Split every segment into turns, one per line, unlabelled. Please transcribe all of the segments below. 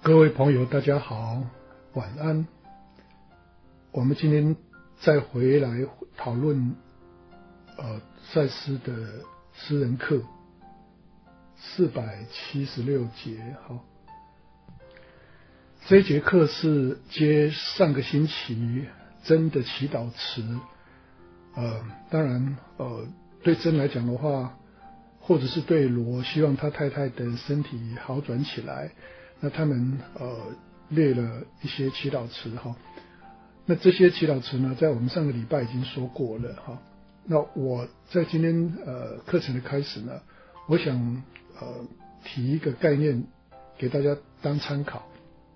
各位朋友大家好，晚安。我们今天再回来讨论赛斯的诗人课476节。好，这一节课是接上个星期真的祈祷词。当然对真来讲的话，或者是对罗希望他太太的身体好转起来，那他们列了一些祈祷词哈。那这些祈祷词呢，在我们上个礼拜已经说过了哈。那我在今天课程的开始呢，我想提一个概念给大家当参考。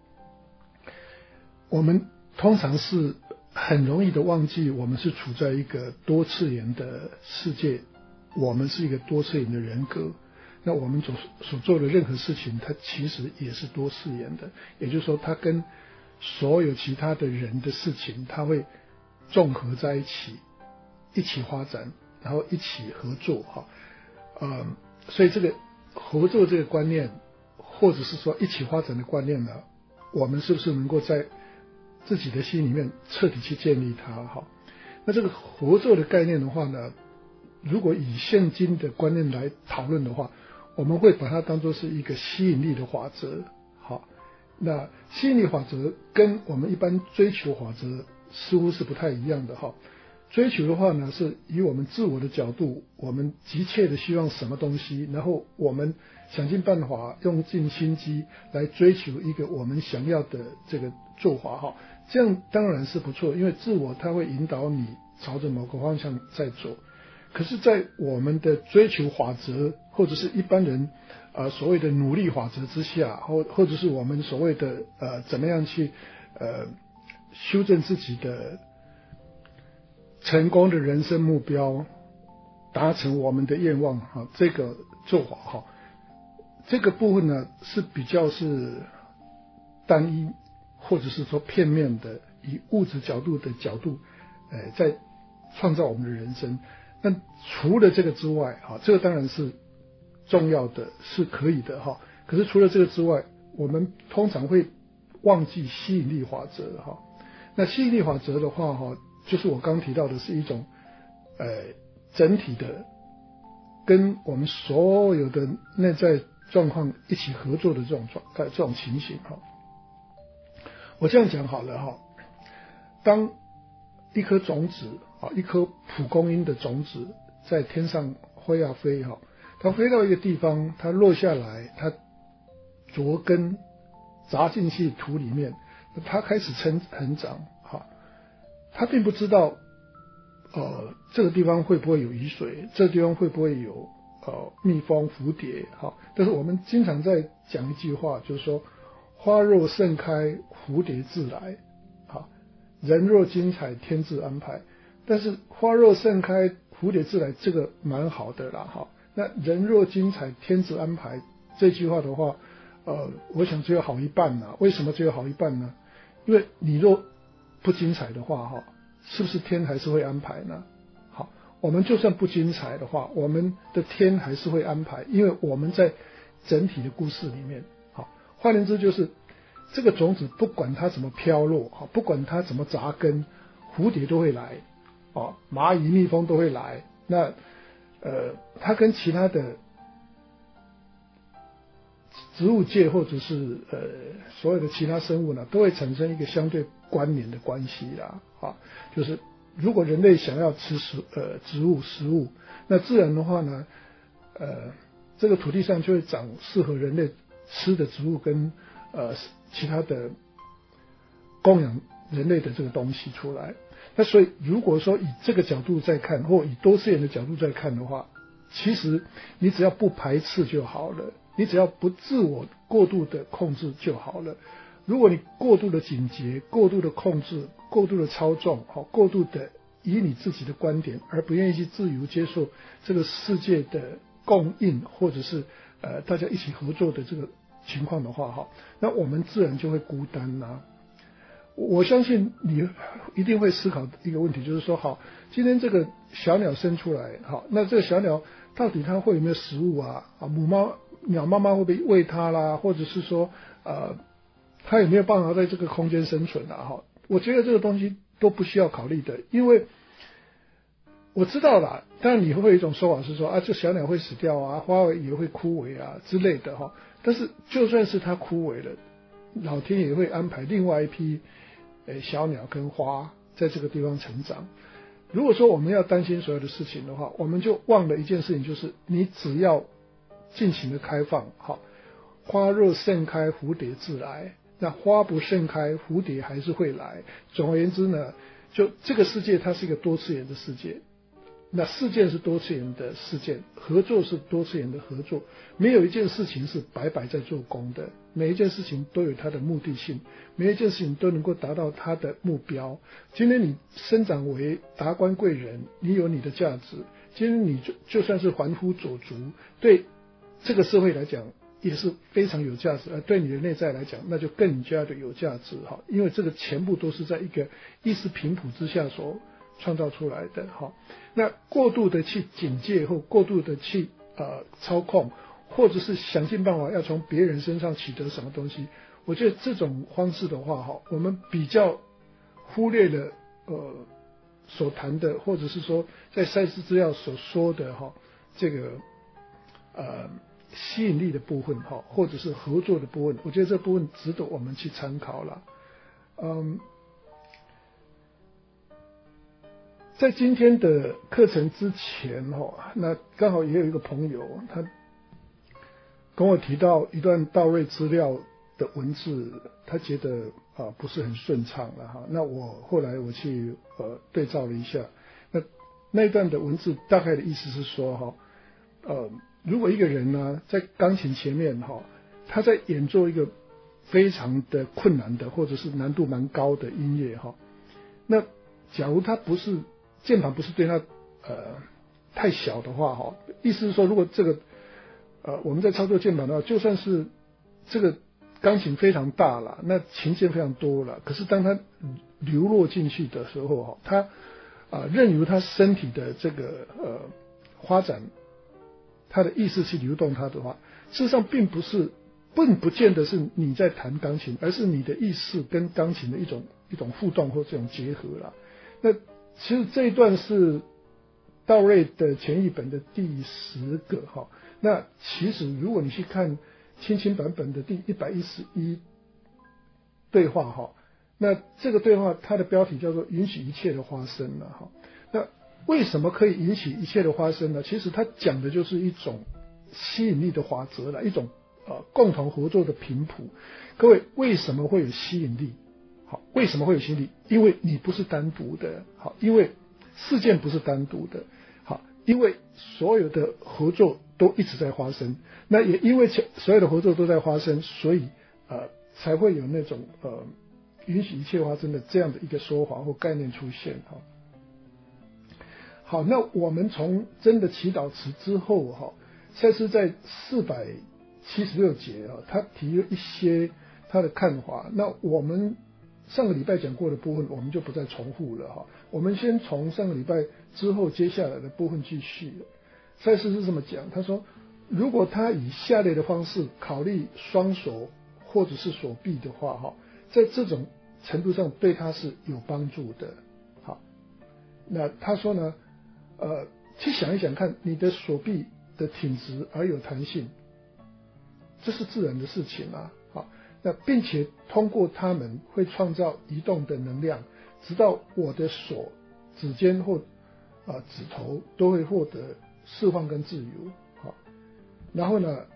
我们通常是很容易的忘记我们是处在一个多次元的世界，我们是一个多次元的人格，那我们所做的任何事情它其实也是多次元的，也就是说它跟所有其他的人的事情它会综合在一起，一起发展，然后一起合作哈。所以这个合作这个观念，或者是说一起发展的观念呢，我们是不是能够在自己的心里面彻底去建立它哈？那这个合作的概念的话呢，如果以现今的观念来讨论的话，我们会把它当作是一个吸引力的法则。好，那吸引力法则跟我们一般追求法则似乎是不太一样的哈。追求的话呢，是以我们自我的角度，我们急切的希望什么东西，然后我们想尽办法用尽心机来追求一个我们想要的这个做法哈。这样当然是不错，因为自我它会引导你朝着某个方向在走。可是在我们的追求法则，或者是一般人所谓的努力法则之下，或者是我们所谓的怎么样去修正自己的成功的人生目标，达成我们的愿望哈，这个做法哈，这个部分呢是比较是单一，或者是说片面的，以物质角度在创造我们的人生。那除了这个之外这个当然是重要的，是可以的哈。可是除了这个之外，我们通常会忘记吸引力法则哈。那吸引力法则的话哈，就是我刚提到的是一种整体的跟我们所有的内在状况一起合作的这种情形哈。我这样讲好了哈，当一颗种子一颗蒲公英的种子在天上飞啊飞哈，它飞到一个地方，它落下来，它着根扎进去土里面，它开始成长哈。它并不知道这个地方会不会有雨水，这个地方会不会有蜜蜂蝴蝶哈。但是我们经常在讲一句话，就是说花若盛开蝴蝶自来，人若精彩天自安排。但是花若盛开蝴蝶自来这个蛮好的啦哈。那人若精彩天自安排这句话的话我想只有好一半啦。为什么只有好一半呢？因为你若不精彩的话是不是天还是会安排呢？好，我们就算不精彩的话，我们的天还是会安排，因为我们在整体的故事里面。好，换言之就是这个种子不管它怎么飘落不管它怎么扎根，蝴蝶都会来蚂蚁蜜蜂都会来。那它跟其他的植物界或者是所有的其他生物呢，都会产生一个相对关联的关系啦就是如果人类想要吃植物食物，那自然的话呢这个土地上就会长适合人类吃的植物跟其他的供养人类的这个东西出来。那所以如果说以这个角度在看，或以多次元的角度在看的话，其实你只要不排斥就好了，你只要不自我过度的控制就好了。如果你过度的警觉，过度的控制，过度的操纵过度的以你自己的观点，而不愿意去自由接受这个世界的供应，或者是大家一起合作的这个情况的话那我们自然就会孤单啦。我相信你一定会思考一个问题，就是说好，今天这个小鸟生出来那这个小鸟到底它会有没有食物鸟妈妈会不会喂它啦，或者是说它有没有办法在这个空间生存啊？哈，我觉得这个东西都不需要考虑的，因为我知道啦，当然你会有一种说法是说啊，这小鸟会死掉啊，花也会枯萎啊之类的哈。但是就算是它枯萎了，老天爷会安排另外一批小鸟跟花在这个地方成长。如果说我们要担心所有的事情的话，我们就忘了一件事情，就是你只要尽情的开放，好，花若盛开，蝴蝶自来。那花不盛开，蝴蝶还是会来。总而言之呢，就这个世界它是一个多次元的世界。那事件是多次元的事件，合作是多次元的合作，没有一件事情是白白在做工的，每一件事情都有它的目的性，每一件事情都能够达到它的目标。今天你生长为达官贵人，你有你的价值，今天你就算是凡夫走卒，对这个社会来讲也是非常有价值，而对你的内在来讲那就更加的有价值，因为这个全部都是在一个意识频谱之下所创造出来的。那过度的去警戒或过度的去操控，或者是想尽办法要从别人身上取得什么东西，我觉得这种方式的话我们比较忽略了所谈的，或者是说在赛事资料所说的这个吸引力的部分或者是合作的部分，我觉得这部分值得我们去参考了。在今天的课程之前那刚好也有一个朋友，他跟我提到一段道瑞资料的文字，他觉得不是很顺畅了那我后来我去对照了一下，那一段的文字大概的意思是说如果一个人呢在钢琴前面他在演奏一个非常的困难的或者是难度蛮高的音乐那假如他不是键盘不是对他太小的话意思是说，如果这个我们在操作键盘的话，就算是这个钢琴非常大了，那琴键非常多了，可是当它流落进去的时候它任由它身体的这个发展，它的意识去流动它的话，事实上并不见得是你在弹钢琴，而是你的意识跟钢琴的一种互动或这种结合啦。那其实这一段是道瑞的前译本的第10个那其实如果你去看青青版本的第111对话那这个对话它的标题叫做允许一切的发生了那为什么可以允许一切的发生呢？其实它讲的就是一种吸引力的法则了，一种共同合作的频谱。各位，为什么会有吸引力？为什么会有吸引力？因为你不是单独的，因为事件不是单独的，因为所有的合作都一直在发生，那也因为所有的合作都在发生，所以才会有那种允许一切发生的这样的一个说法或概念出现好，那我们从真的祈祷词之后赛斯在476节他提了一些他的看法，那我们上个礼拜讲过的部分我们就不再重复了我们先从上个礼拜之后接下来的部分继续。赛斯是这么讲，他说如果他以下列的方式考虑双手或者是手臂的话在这种程度上对他是有帮助的。好，那他说呢去想一想看，你的手臂的挺直而有弹性，这是自然的事情那并且通过它们会创造移动的能量，直到我的手指尖或指头都会获得释放跟自由然后呢，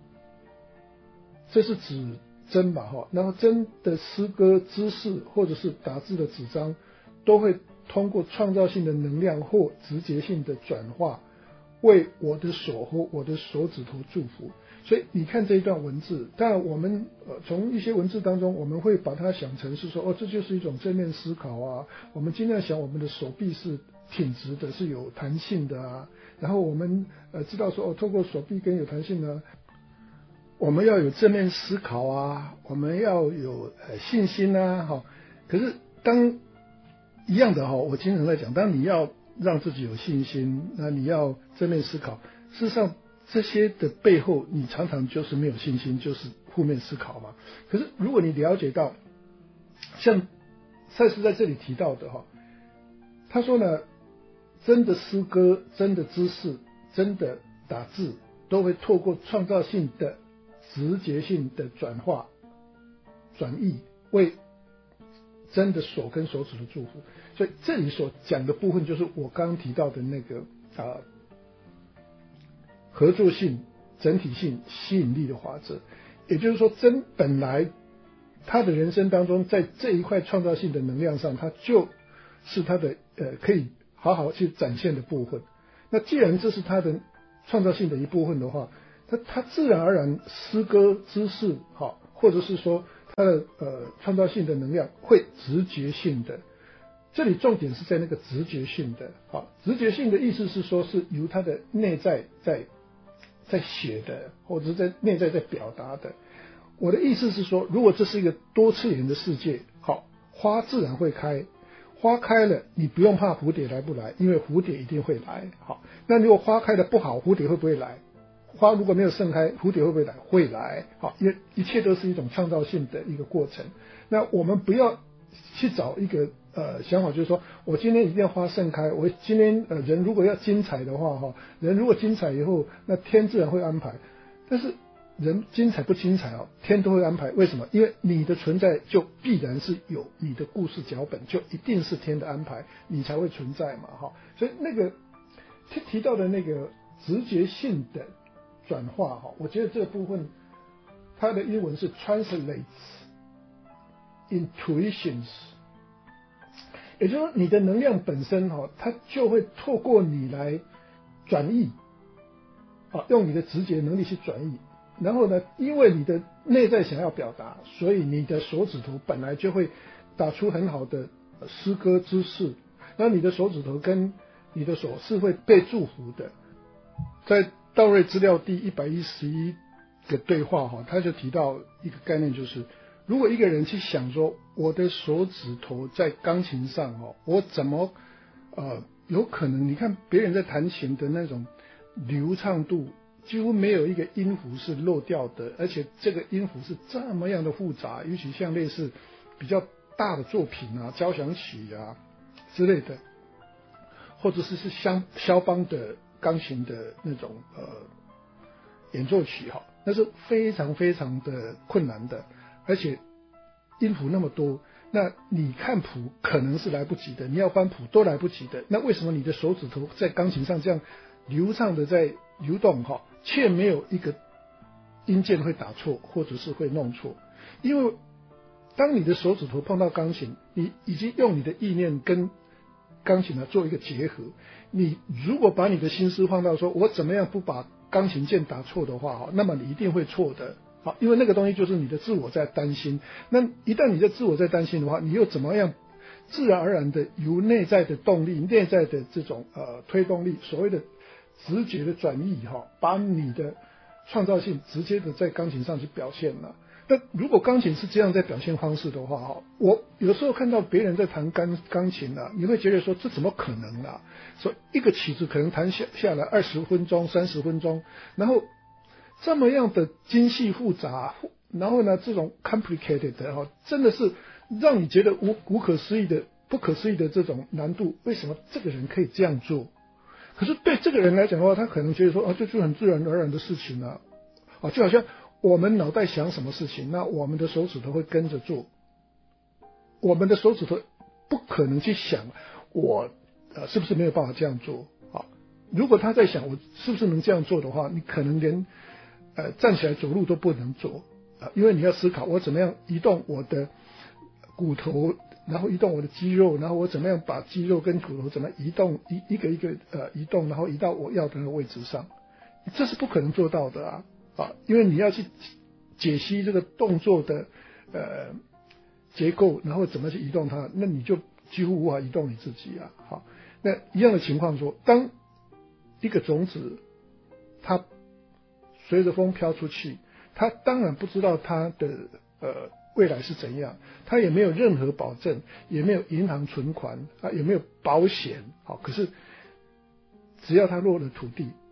这是指针吧然后针的诗歌姿势或者是打字的纸张都会通过创造性的能量或直觉性的转化为我的手或我的手指头祝福。所以你看这一段文字，当然我们从一些文字当中我们会把它想成是说这就是一种正面思考我们尽量想我们的手臂是挺直的，是有弹性的然后我们知道说透过手臂跟有弹性呢，我们要有正面思考我们要有信心可是当一样的我经常在讲，当你要让自己有信心，那你要正面思考，事实上这些的背后，你常常就是没有信心，就是负面思考嘛。可是如果你了解到，像赛斯在这里提到的他说呢，真的诗歌、真的知识、真的打字，都会透过创造性的、直觉性的转化、转译，为真的手跟手指的祝福。所以这里所讲的部分，就是我刚刚提到的那个合作性、整体性、吸引力的法则。也就是说，本来他的人生当中，在这一块创造性的能量上，他就是他的可以好好去展现的部分。那既然这是他的创造性的一部分的话，他自然而然诗歌、知识或者是说他的创造性的能量会直觉性的。这里重点是在那个直觉性的直觉性的意思是说，是由他的内在在写的，或者是在内在在表达的。我的意思是说，如果这是一个多次元的世界，花自然会开，花开了，你不用怕蝴蝶来不来，因为蝴蝶一定会来。那如果花开的不好，蝴蝶会不会来？花如果没有盛开，蝴蝶会不会来？会来。因为一切都是一种创造性的一个过程。那我们不要去找一个想法，就是说我今天一定要花盛开，我今天人如果要精彩的话人如果精彩以后，那天自然会安排。但是人精彩不精彩天都会安排。为什么？因为你的存在就必然是有你的故事脚本，就一定是天的安排，你才会存在嘛所以那个提到的那个直觉性的转化我觉得这个部分它的英文是 translates intuitions， 也就是说你的能量本身它就会透过你来转译用你的直觉能力去转译。然后呢，因为你的内在想要表达，所以你的手指头本来就会打出很好的诗歌知识，那你的手指头跟你的手是会被祝福的。在道瑞资料第111个对话他就提到一个概念，就是如果一个人去想说，我的手指头在钢琴上我怎么有可能，你看别人在弹琴的那种流畅度，几乎没有一个音符是漏掉的，而且这个音符是这么样的复杂，尤其像类似比较大的作品交响曲之类的，或者是肖邦的钢琴的那种演奏曲那是非常非常的困难的，而且音符那么多，那你看谱可能是来不及的，你要翻谱都来不及的。那为什么你的手指头在钢琴上这样流畅的在流动却没有一个音键会打错，或者是会弄错？因为当你的手指头碰到钢琴，你已经用你的意念跟钢琴做一个结合。你如果把你的心思放到说我怎么样不把钢琴键打错的话那么你一定会错的。因为那个东西就是你的自我在担心。那一旦你的自我在担心的话，你又怎么样自然而然的由内在的动力、内在的这种推动力，所谓的直觉的转移把你的创造性直接的在钢琴上去表现了。那如果钢琴是这样在表现方式的话我有时候看到别人在弹钢琴你会觉得说这怎么可能所以一个曲子可能弹下来20分钟、30分钟，然后这么样的精细复杂，然后呢这种 complicated 真的是让你觉得无可思议的、不可思议的这种难度。为什么这个人可以这样做？可是对这个人来讲的话，他可能觉得说这就是很自然而然的事情就好像我们脑袋想什么事情，那我们的手指头会跟着做。我们的手指头不可能去想我是不是没有办法这样做如果他在想我是不是能这样做的话，你可能连站起来走路都不能做因为你要思考我怎么样移动我的骨头，然后移动我的肌肉，然后我怎么样把肌肉跟骨头怎么移动一个一个移动，然后移到我要的那个位置上，这是不可能做到的因为你要去解析这个动作的结构，然后怎么去移动它，那你就几乎无法移动你自己那一样的情况说，当一个种子它随着风飘出去，它当然不知道它的未来是怎样，它也没有任何保证，也没有银行存款也没有保险可是只要它落了土地，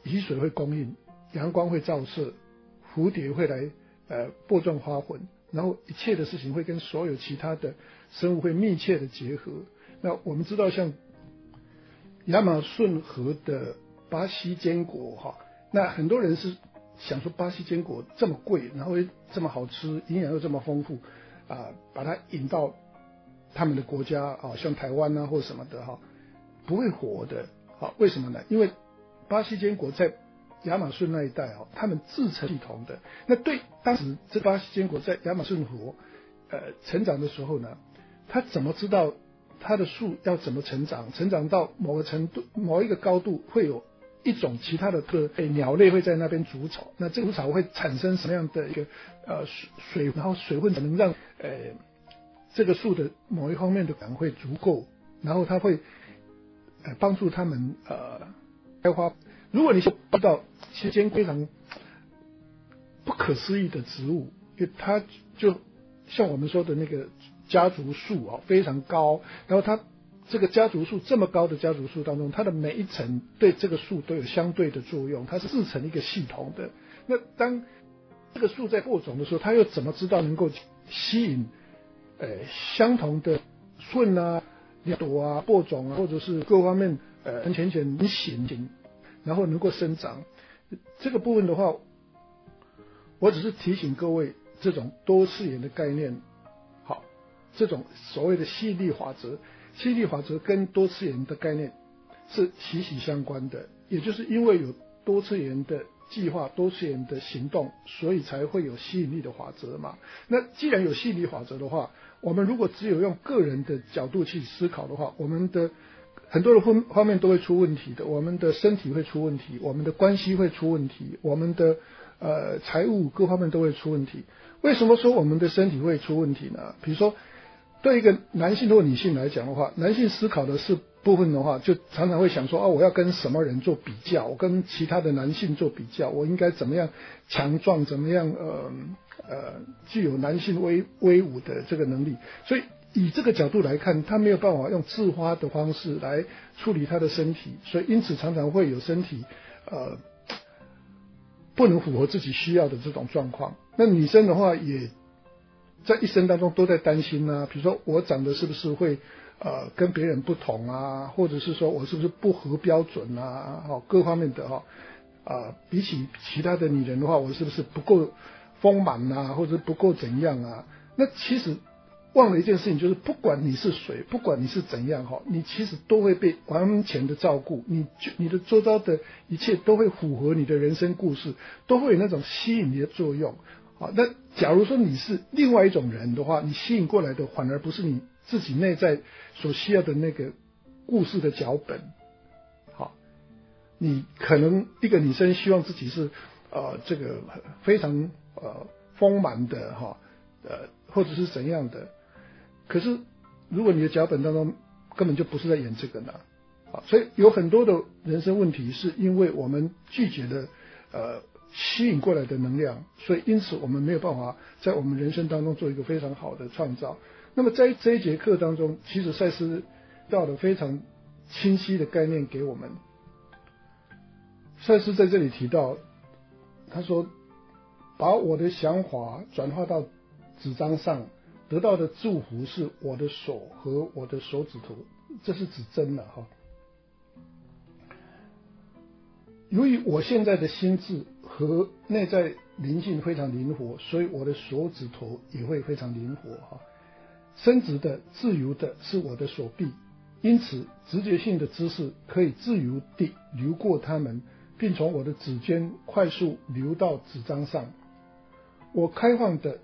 雨水会供应，阳光会照射，蝴蝶会来播种花粉，然后一切的事情会跟所有其他的生物会密切的结合。那我们知道像亚马逊河的巴西坚果哈，那很多人是想说巴西坚果这么贵，然后又这么好吃，营养又这么丰富把它引到他们的国家像台湾或什么的不会活的为什么呢？因为巴西坚果在亚马逊那一带他们自成系统的。那对当时这巴西坚果在亚马逊河成长的时候呢，他怎么知道它的树要怎么成长？成长到某个程度、某一个高度，会有一种其他的鸟类会在那边筑巢。那这个筑巢会产生什么样的一个水，然后水分能让这个树的某一方面的感会足够，然后它会帮助它们开花。如果你知道其实非常不可思议的植物，因为它就像我们说的那个家族树非常高，然后它这个家族树这么高的家族树当中，它的每一层对这个树都有相对的作用，它是自成一个系统的。那当这个树在播种的时候，它又怎么知道能够吸引相同的顺鸟朵播种或者是各方面浅形，然后能够生长。这个部分的话，我只是提醒各位，这种多次元的概念，这种所谓的吸引力法则，吸引力法则跟多次元的概念是息息相关的。也就是因为有多次元的计划、多次元的行动，所以才会有吸引力的法则嘛。那既然有吸引力法则的话，我们如果只有用个人的角度去思考的话，我们的很多的方面都会出问题的。我们的身体会出问题，我们的关系会出问题，我们的财务各方面都会出问题。为什么说我们的身体会出问题呢？比如说对一个男性或女性来讲的话，男性思考的是部分的话，就常常会想说我要跟什么人做比较，我跟其他的男性做比较，我应该怎么样强壮，怎么样具有男性威武的这个能力。所以以这个角度来看，他没有办法用自发的方式来处理他的身体，所以因此常常会有身体不能符合自己需要的这种状况。那女生的话也在一生当中都在担心比如说我长得是不是会跟别人不同或者是说我是不是不合标准各方面的比起其他的女人的话，我是不是不够丰满或者不够怎样那其实忘了一件事情，就是不管你是谁，不管你是怎样你其实都会被完全的照顾，你的周遭的一切都会符合你的人生故事，都会有那种吸引力的作用。那假如说你是另外一种人的话，你吸引过来的反而不是你自己内在所需要的那个故事的脚本。你可能一个女生希望自己是这个非常丰满的或者是怎样的，可是如果你的脚本当中根本就不是在演这个呢所以有很多的人生问题是因为我们拒绝了吸引过来的能量，所以因此我们没有办法在我们人生当中做一个非常好的创造。那么在这一节课当中，其实赛斯到了非常清晰的概念给我们。赛斯在这里提到，他说把我的想法转化到纸张上，得到的祝福是我的手和我的手指头，这是指针了由于我现在的心智和内在灵性非常灵活，所以我的手指头也会非常灵活伸直的自由的是我的手臂，因此直觉性的知识可以自由地流过它们，并从我的指尖快速流到纸张上。我开放的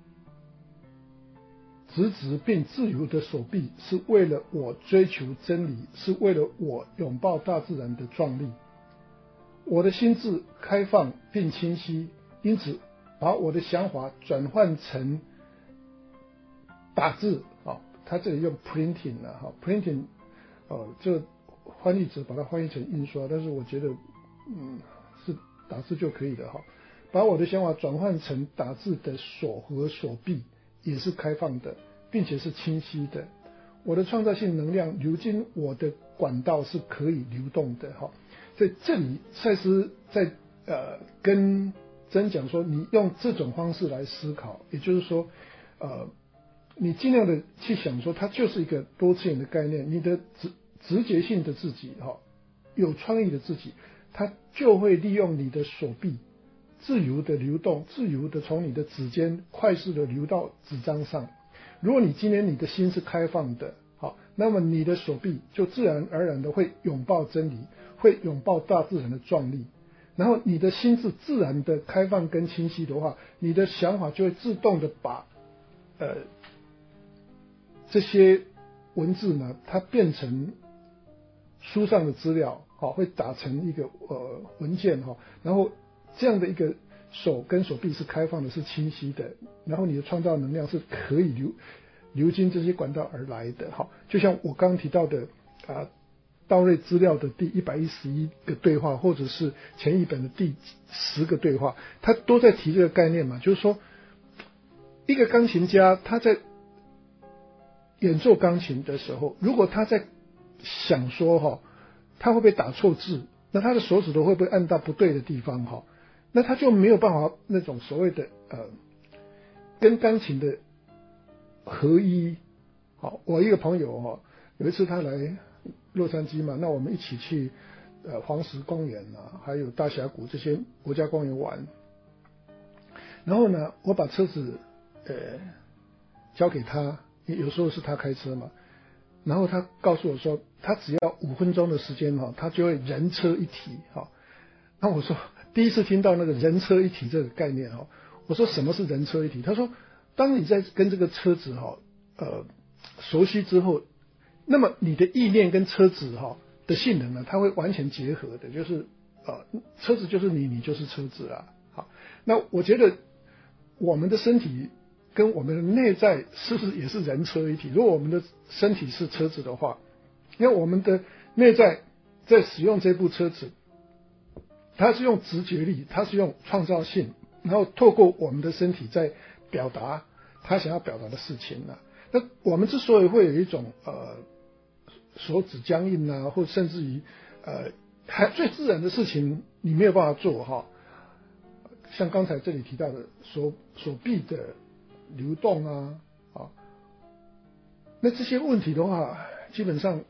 直并自由的手臂是为了我追求真理，是为了我拥抱大自然的壮丽。我的心智开放并清晰，因此把我的想法转换成打字他这里用 printing printing 这翻译者把它翻译成印刷，但是我觉得是打字就可以了把我的想法转换成打字的手和手臂也是开放的，并且是清晰的。我的创造性能量流经我的管道是可以流动的所以这里赛斯在跟真讲说，你用这种方式来思考，也就是说你尽量的去想说，它就是一个多次元的概念，你的直觉性的自己有创意的自己，它就会利用你的手臂自由的流动，自由的从你的指尖快速的流到纸张上。如果你今天你的心是开放的，那么你的手臂就自然而然的会拥抱真理，会拥抱大自然的壮丽。然后你的心智自然的开放跟清晰的话，你的想法就会自动的把这些文字呢，它变成书上的资料，会打成一个文件，然后这样的一个手跟手臂是开放的，是清晰的，然后你的创造能量是可以流经这些管道而来的。就像我刚刚提到的道瑞资料的第111个对话，或者是前一本的第10个对话，他都在提这个概念嘛，就是说一个钢琴家他在演奏钢琴的时候，如果他在想说他会不会打错字，那他的手指头会不会按到不对的地方，那他就没有办法那种所谓的跟钢琴的合一。我一个朋友有一次他来洛杉矶嘛，那我们一起去黄石公园还有大峡谷这些国家公园玩。然后呢，我把车子交给他，有时候是他开车嘛，然后他告诉我说，他只要5分钟的时间他就会人车一体。那我说第一次听到那个人车一体这个概念我说什么是人车一体？他说，当你在跟这个车子熟悉之后，那么你的意念跟车子的性能呢，它会完全结合的，就是车子就是你，你就是车子啊。好，那我觉得我们的身体跟我们的内在是不是也是人车一体？如果我们的身体是车子的话，因为我们的内在在使用这部车子，它是用直觉力，它是用创造性，然后透过我们的身体在表达他想要表达的事情啊。那我们之所以会有一种手指僵硬或甚至于还最自然的事情你没有办法做像刚才这里提到的手臂的流动那这些问题的话，基本上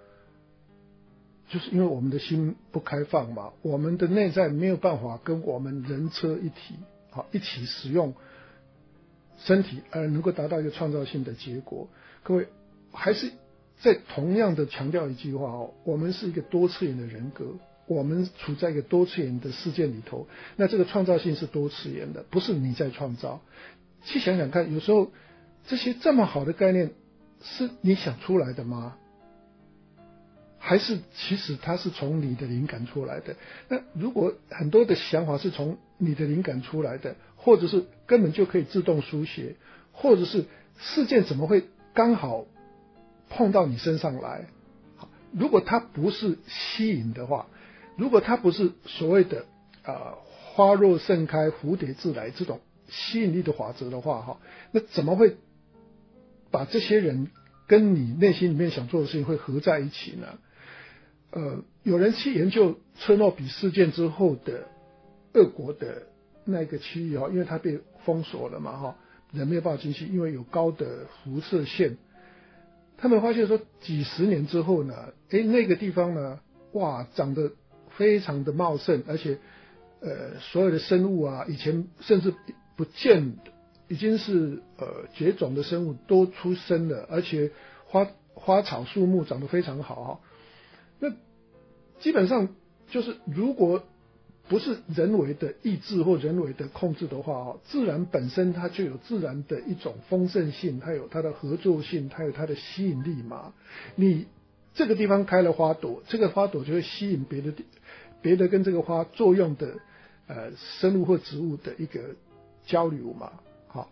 就是因为我们的心不开放嘛，我们的内在没有办法跟我们人车一体一起使用身体而能够达到一个创造性的结果。各位还是在同样的强调一句话我们是一个多次元的人格，我们处在一个多次元的世界里头，那这个创造性是多次元的，不是你在创造。去想想看，有时候这些这么好的概念是你想出来的吗？还是其实它是从你的灵感出来的？那如果很多的想法是从你的灵感出来的，或者是根本就可以自动书写，或者是事件怎么会刚好碰到你身上来？如果它不是吸引的话，如果它不是所谓的花若盛开蝴蝶自来这种吸引力的法则的话那怎么会把这些人跟你内心里面想做的事情会合在一起呢？有人去研究车诺比事件之后的俄国的那个区域因为它被封锁了嘛人没有办法进去，因为有高的辐射线。他们发现说几十年之后呢，那个地方呢，哇，长得非常的茂盛，而且所有的生物以前甚至不见，已经是绝种的生物都出生了，而且花草树木长得非常好那基本上就是如果不是人为的抑制或人为的控制的话自然本身它就有自然的一种丰盛性，它有它的合作性，它有它的吸引力嘛。你这个地方开了花朵，这个花朵就会吸引别的跟这个花作用的生物或植物的一个交流嘛。好，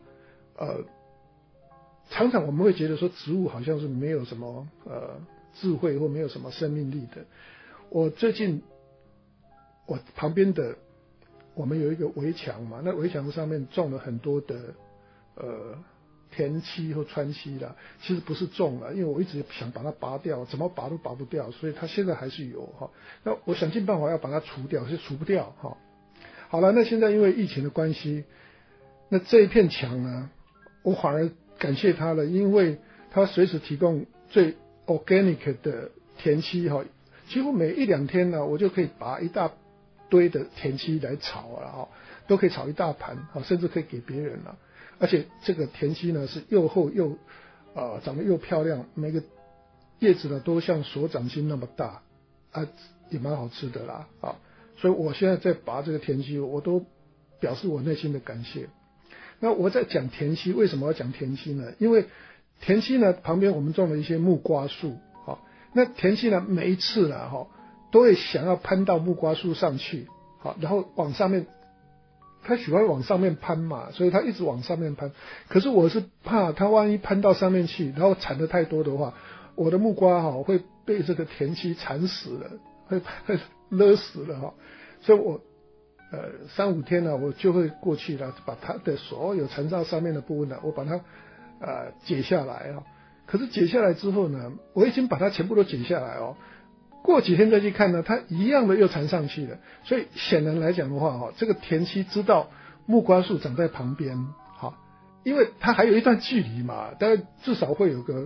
常常我们会觉得说植物好像是没有什么智慧或没有什么生命力的。我最近我旁边的我们有一个围墙嘛，那围墙上面种了很多的田漆或川漆啦，其实不是种了，因为我一直想把它拔掉，怎么拔都拔不掉，所以它现在还是有哈。那我想尽办法要把它除掉，是除不掉哈。好了，那现在因为疫情的关系，那这一片墙呢，我反而感谢他了，因为他随时提供最 organic 的田漆哈，几乎每一两天呢，我就可以拔一大堆的田漆来炒了哈，都可以炒一大盘哈，甚至可以给别人了。而且这个田漆呢是又厚又长得又漂亮，每个叶子呢都像手掌心那么大啊，也蛮好吃的啦啊。所以我现在在拔这个田漆，我都表示我内心的感谢。那我在讲田漆，为什么要讲田漆呢？因为田漆呢旁边我们种了一些木瓜树，好，那田漆呢每一次呢都会想要攀到木瓜树上去，好，然后往上面，他喜欢往上面攀嘛，所以他一直往上面攀。可是我是怕他万一攀到上面去，然后产的太多的话，我的木瓜会被这个田漆缠死了，会勒死了哈。所以我3-5天呢，我就会过去了，把它的所有缠到上面的部分呢，我把它解下来啊。可是解下来之后呢，我已经把它全部都解下来哦。过几天再去看呢，它一样的又缠上去了。所以显然来讲的话这个田漆知道木瓜树长在旁边，好，因为它还有一段距离嘛，但至少会有个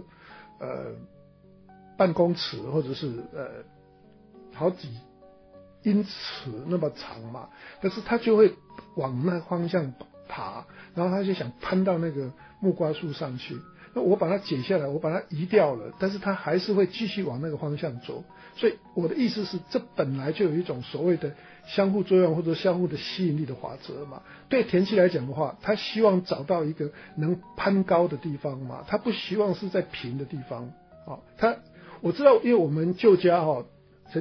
半公尺或者是好几英尺那么长嘛，但是它就会往那方向爬，然后它就想攀到那个木瓜树上去。那我把它解下来，我把它移掉了，但是它还是会继续往那个方向走。所以我的意思是，这本来就有一种所谓的相互作用或者相互的吸引力的法则嘛。对田七来讲的话，他希望找到一个能攀高的地方嘛，他不希望是在平的地方。我知道，因为我们旧家曾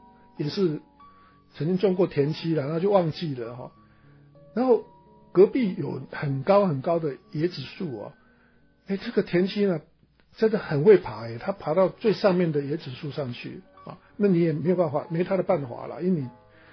经种过田七了，然后就忘记了然后隔壁有很高很高的椰子树这个田七呢真的很会爬它爬到最上面的椰子树上去那你也没有办法，没他的办法了，因为你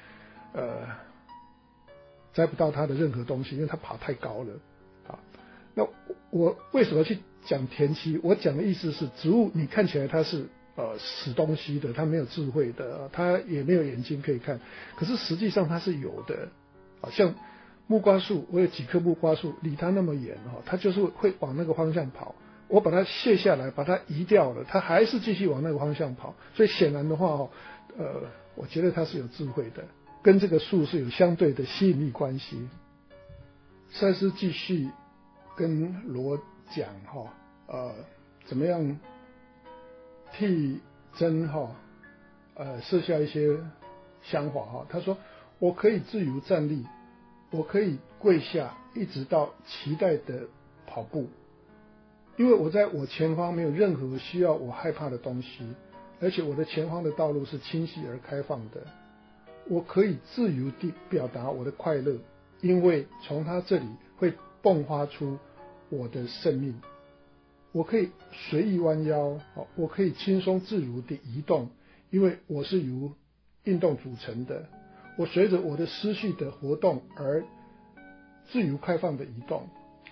摘不到他的任何东西，因为他爬太高了那我为什么去讲田七？我讲的意思是，植物你看起来它是死东西的，它没有智慧的，它也没有眼睛可以看，可是实际上它是有的像木瓜树，我有几棵木瓜树离它那么远它就是会往那个方向跑，我把它卸下来把它移掉了，它还是继续往那个方向跑，所以显然的话我觉得它是有智慧的，跟这个树是有相对的吸引力关系。赛斯继续跟罗讲怎么样替真设下一些想法他说我可以自由站立，我可以跪下一直到期待的跑步，因为我在我前方没有任何需要我害怕的东西，而且我的前方的道路是清晰而开放的，我可以自由地表达我的快乐，因为从它这里会迸发出我的生命，我可以随意弯腰我可以轻松自如地移动，因为我是由运动组成的，我随着我的思绪的活动而自由开放的移动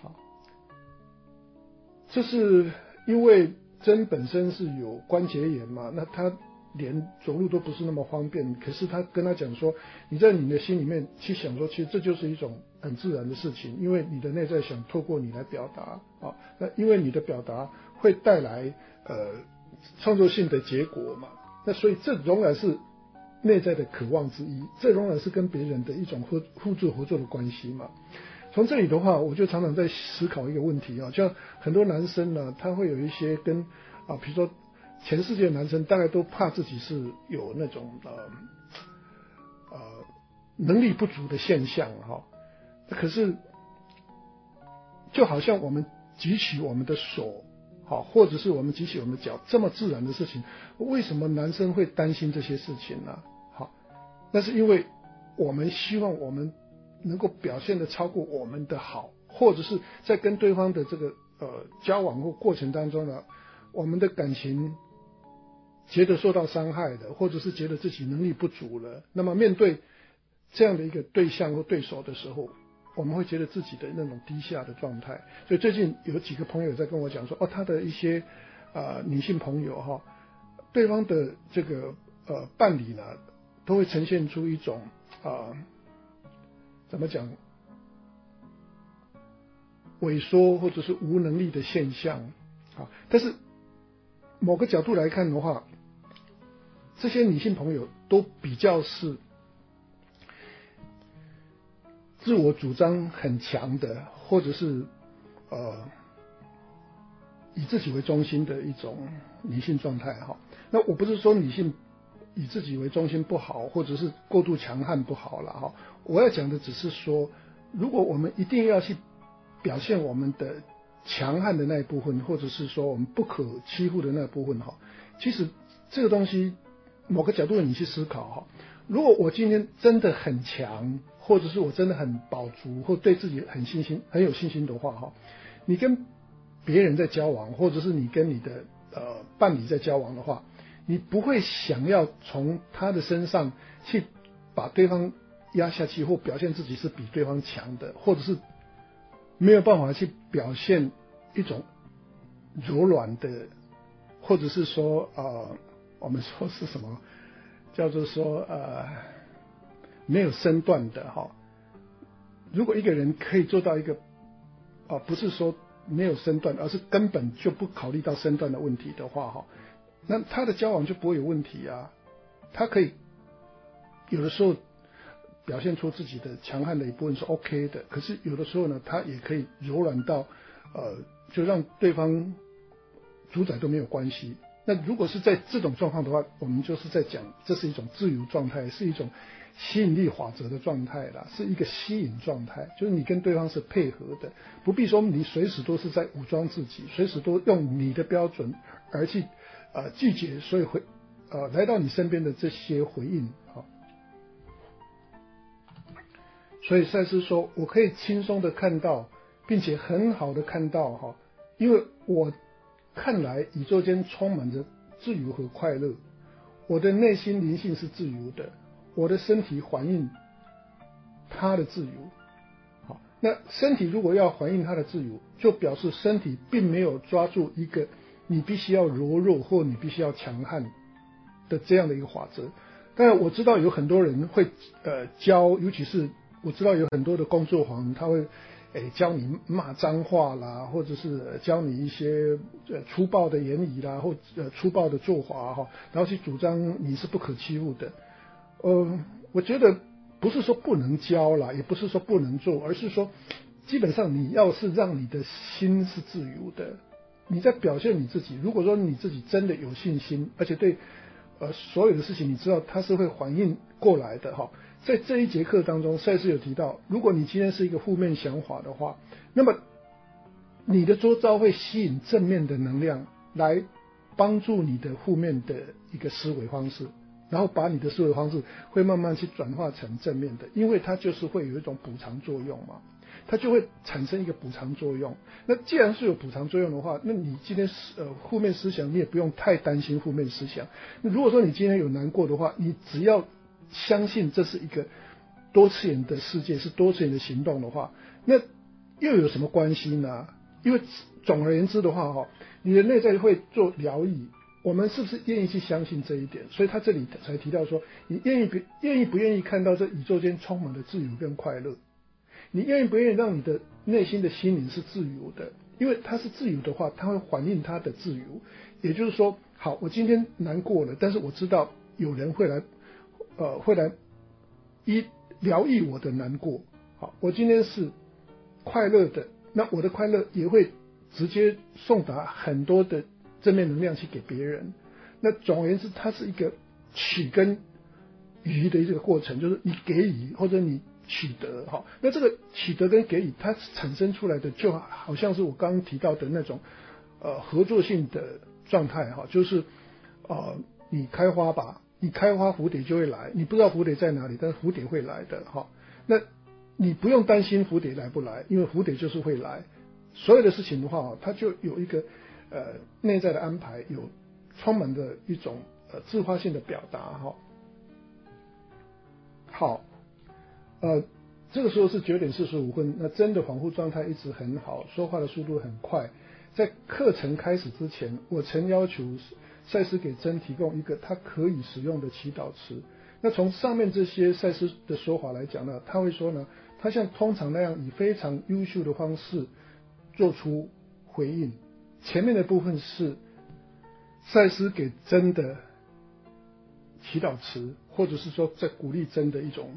这是因为真本身是有关节炎嘛，那他连走路都不是那么方便，可是他跟他讲说，你在你的心里面去想说，其实这就是一种很自然的事情，因为你的内在想透过你来表达那因为你的表达会带来创作性的结果嘛，那所以这仍然是内在的渴望之一，这仍然是跟别人的一种互助合作的关系嘛。从这里的话，我就常常在思考一个问题像很多男生呢，他会有一些跟比如说全世界的男生大概都怕自己是有那种能力不足的现象可是就好像我们举起我们的手或者是我们举起我们的脚这么自然的事情，为什么男生会担心这些事情呢？那是因为我们希望我们能够表现的超过我们的好，或者是在跟对方的这个交往或过程当中呢，我们的感情觉得受到伤害的，或者是觉得自己能力不足了，那么面对这样的一个对象或对手的时候， 我们会觉得自己的那种低下的状态。所以最近有几个朋友在跟我讲说，他的一些女性朋友对方的这个伴侣呢，都会呈现出一种怎么讲萎缩或者是无能力的现象但是某个角度来看的话，这些女性朋友都比较是自我主张很强的，或者是以自己为中心的一种女性状态那我不是说女性以自己为中心不好，或者是过度强悍不好了我要讲的只是说，如果我们一定要去表现我们的强悍的那一部分，或者是说我们不可欺负的那部分其实这个东西某个角度你去思考如果我今天真的很强，或者是我真的很饱足，或对自己很有信心的话你跟别人在交往，或者是你跟你的伴侣在交往的话，你不会想要从他的身上去把对方压下去，或表现自己是比对方强的，或者是没有办法去表现一种柔软的，或者是说我们说是什么叫做说没有身段的如果一个人可以做到一个不是说没有身段，而是根本就不考虑到身段的问题的话那他的交往就不会有问题他可以有的时候表现出自己的强悍的一部分是 OK 的，可是有的时候呢，他也可以柔软到就让对方主宰都没有关系。那如果是在这种状况的话，我们就是在讲这是一种自由状态，是一种吸引力法则的状态啦，是一个吸引状态，就是你跟对方是配合的，不必说你随时都是在武装自己，随时都用你的标准而去拒绝所以来到你身边的这些回应所以赛斯说，我可以轻松的看到，并且很好的看到因为我看来宇宙间充满着自由和快乐，我的内心灵性是自由的，我的身体反映它的自由那身体如果要反映它的自由，就表示身体并没有抓住一个你必须要柔弱或你必须要强悍的这样的一个法则。当然我知道有很多人会教，尤其是我知道有很多的工作坊他会教你骂脏话啦，或者是教你一些粗暴的言语啦，或粗暴的做法然后去主张你是不可欺负的。我觉得不是说不能教啦，也不是说不能做，而是说基本上你要是让你的心是自由的，你在表现你自己，如果说你自己真的有信心，而且对所有的事情你知道它是会反应过来的在这一节课当中，赛斯有提到，如果你今天是一个负面想法的话，那么你的周遭会吸引正面的能量来帮助你的负面的一个思维方式，然后把你的思维方式会慢慢去转化成正面的，因为它就是会有一种补偿作用嘛，它就会产生一个补偿作用。那既然是有补偿作用的话，那你今天负面思想你也不用太担心负面思想。那如果说你今天有难过的话，你只要相信这是一个多次元的世界，是多次元的行动的话，那又有什么关系呢？因为总而言之的话你的内在会做疗愈，我们是不是愿意去相信这一点？所以他这里才提到说，你愿意不愿意看到这宇宙间充满了自由跟快乐？你愿意不愿意让你的内心的心灵是自由的？因为它是自由的话，它会反映它的自由。也就是说，好，我今天难过了，但是我知道有人会来疗愈我的难过。好，我今天是快乐的，那我的快乐也会直接送达很多的正面能量去给别人。那总而言之，它是一个取跟予的这个过程，就是你给予或者你取得那这个取得跟给予，它产生出来的就好像是我刚刚提到的那种合作性的状态就是你开花吧，你开花蝴蝶就会来，你不知道蝴蝶在哪里，但是蝴蝶会来的那你不用担心蝴蝶来不来，因为蝴蝶就是会来。所有的事情的话它就有一个内在的安排，有充满的一种自发性的表达好， 这个时候是9:45，那真的恍惚状态一直很好，说话的速度很快。在课程开始之前，我曾要求赛斯给珍提供一个他可以使用的祈祷词。那从上面这些赛斯的说法来讲呢，他会说呢，他像通常那样以非常优秀的方式做出回应。前面的部分是赛斯给珍的祈祷词，或者是说在鼓励珍的一种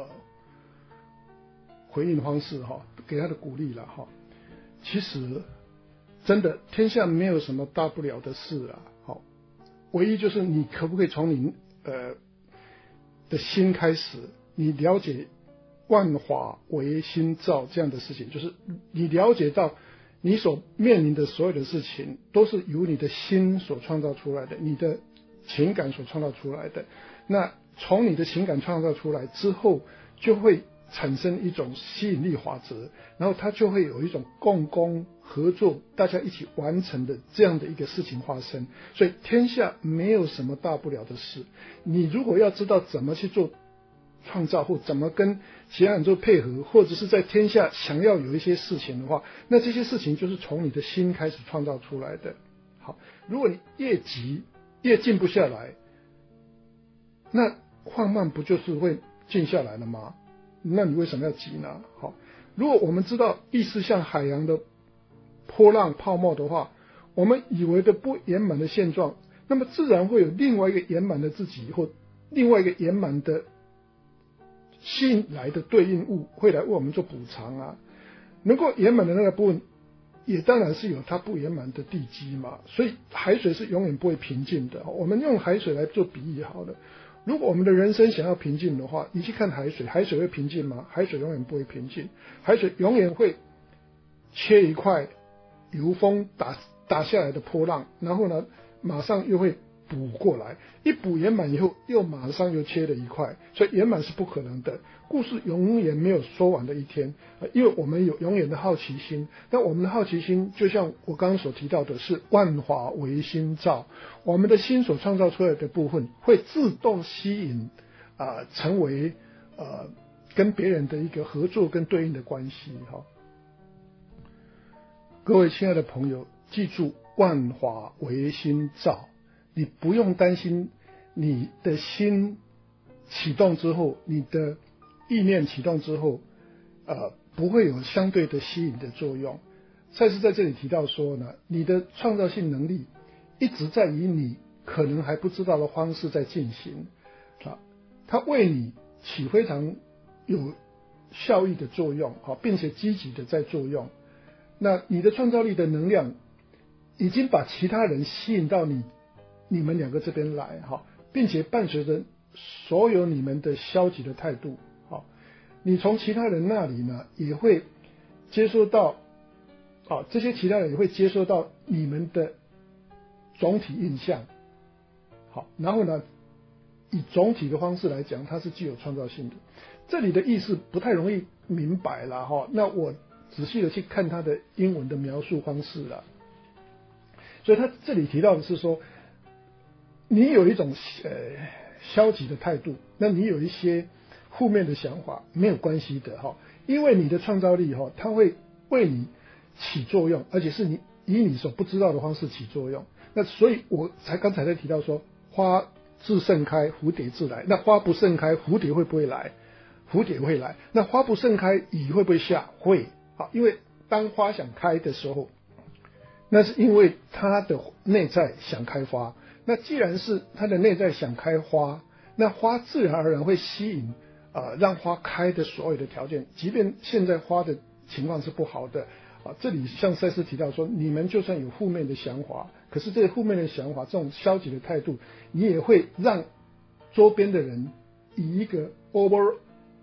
回应方式哈，给他的鼓励了哈。其实真的天下没有什么大不了的事啊，好，唯一就是你可不可以从你的心开始，你了解万法唯心造这样的事情，就是你了解到你所面临的所有的事情都是由你的心所创造出来的，你的情感所创造出来的。那从你的情感创造出来之后，就会产生一种吸引力法则，然后它就会有一种共工合作，大家一起完成的这样的一个事情发生。所以天下没有什么大不了的事。你如果要知道怎么去做创造，或怎么跟其他人做配合，或者是在天下想要有一些事情的话，那这些事情就是从你的心开始创造出来的。好，如果你越急越静不下来，那放慢不就是会静下来了吗？那你为什么要急呢？好，如果我们知道意识像海洋的波浪泡沫的话，我们以为的不圆满的现状，那么自然会有另外一个圆满的自己，或另外一个圆满的吸引来的对应物会来为我们做补偿啊。能够圆满的那个部分，也当然是有它不圆满的地基嘛。所以海水是永远不会平静的。我们用海水来做比喻好了。如果我们的人生想要平静的话，你去看海水，海水会平静吗？海水永远不会平静，海水永远会切一块由风打下来的波浪，然后呢，马上又会补过来，一补圆满以后，又马上又切了一块，所以圆满是不可能的。故事永远没有说完的一天，因为我们有永远的好奇心。那我们的好奇心，就像我刚刚所提到的，是万法唯心造。我们的心所创造出来的部分，会自动吸引成为跟别人的一个合作跟对应的关系哈。各位亲爱的朋友，记住万法唯心造。你不用担心你的心启动之后，你的意念启动之后不会有相对的吸引的作用。赛斯在这里提到说呢，你的创造性能力一直在以你可能还不知道的方式在进行它为你起非常有效益的作用并且积极的在作用。那你的创造力的能量已经把其他人吸引到你们两个这边来并且伴随着所有你们的消极的态度你从其他人那里呢也会接收到这些其他人也会接收到你们的总体印象然后呢以总体的方式来讲，它是具有创造性的。这里的意思不太容易明白了那我仔细的去看它的英文的描述方式了。所以他这里提到的是说，你有一种消极的态度，那你有一些负面的想法，没有关系的因为你的创造力它会为你起作用，而且是你以你所不知道的方式起作用。那所以我刚才在提到说，花自盛开，蝴蝶自来。那花不盛开，蝴蝶会不会来？蝴蝶会来。那花不盛开，雨会不会下？会因为当花想开的时候，那是因为它的内在想开花。那既然是它的内在想开花，那花自然而然会吸引让花开的所有的条件，即便现在花的情况是不好的这里像赛斯提到说，你们就算有负面的想法，可是这些负面的想法，这种消极的态度，你也会让周边的人以一个 overall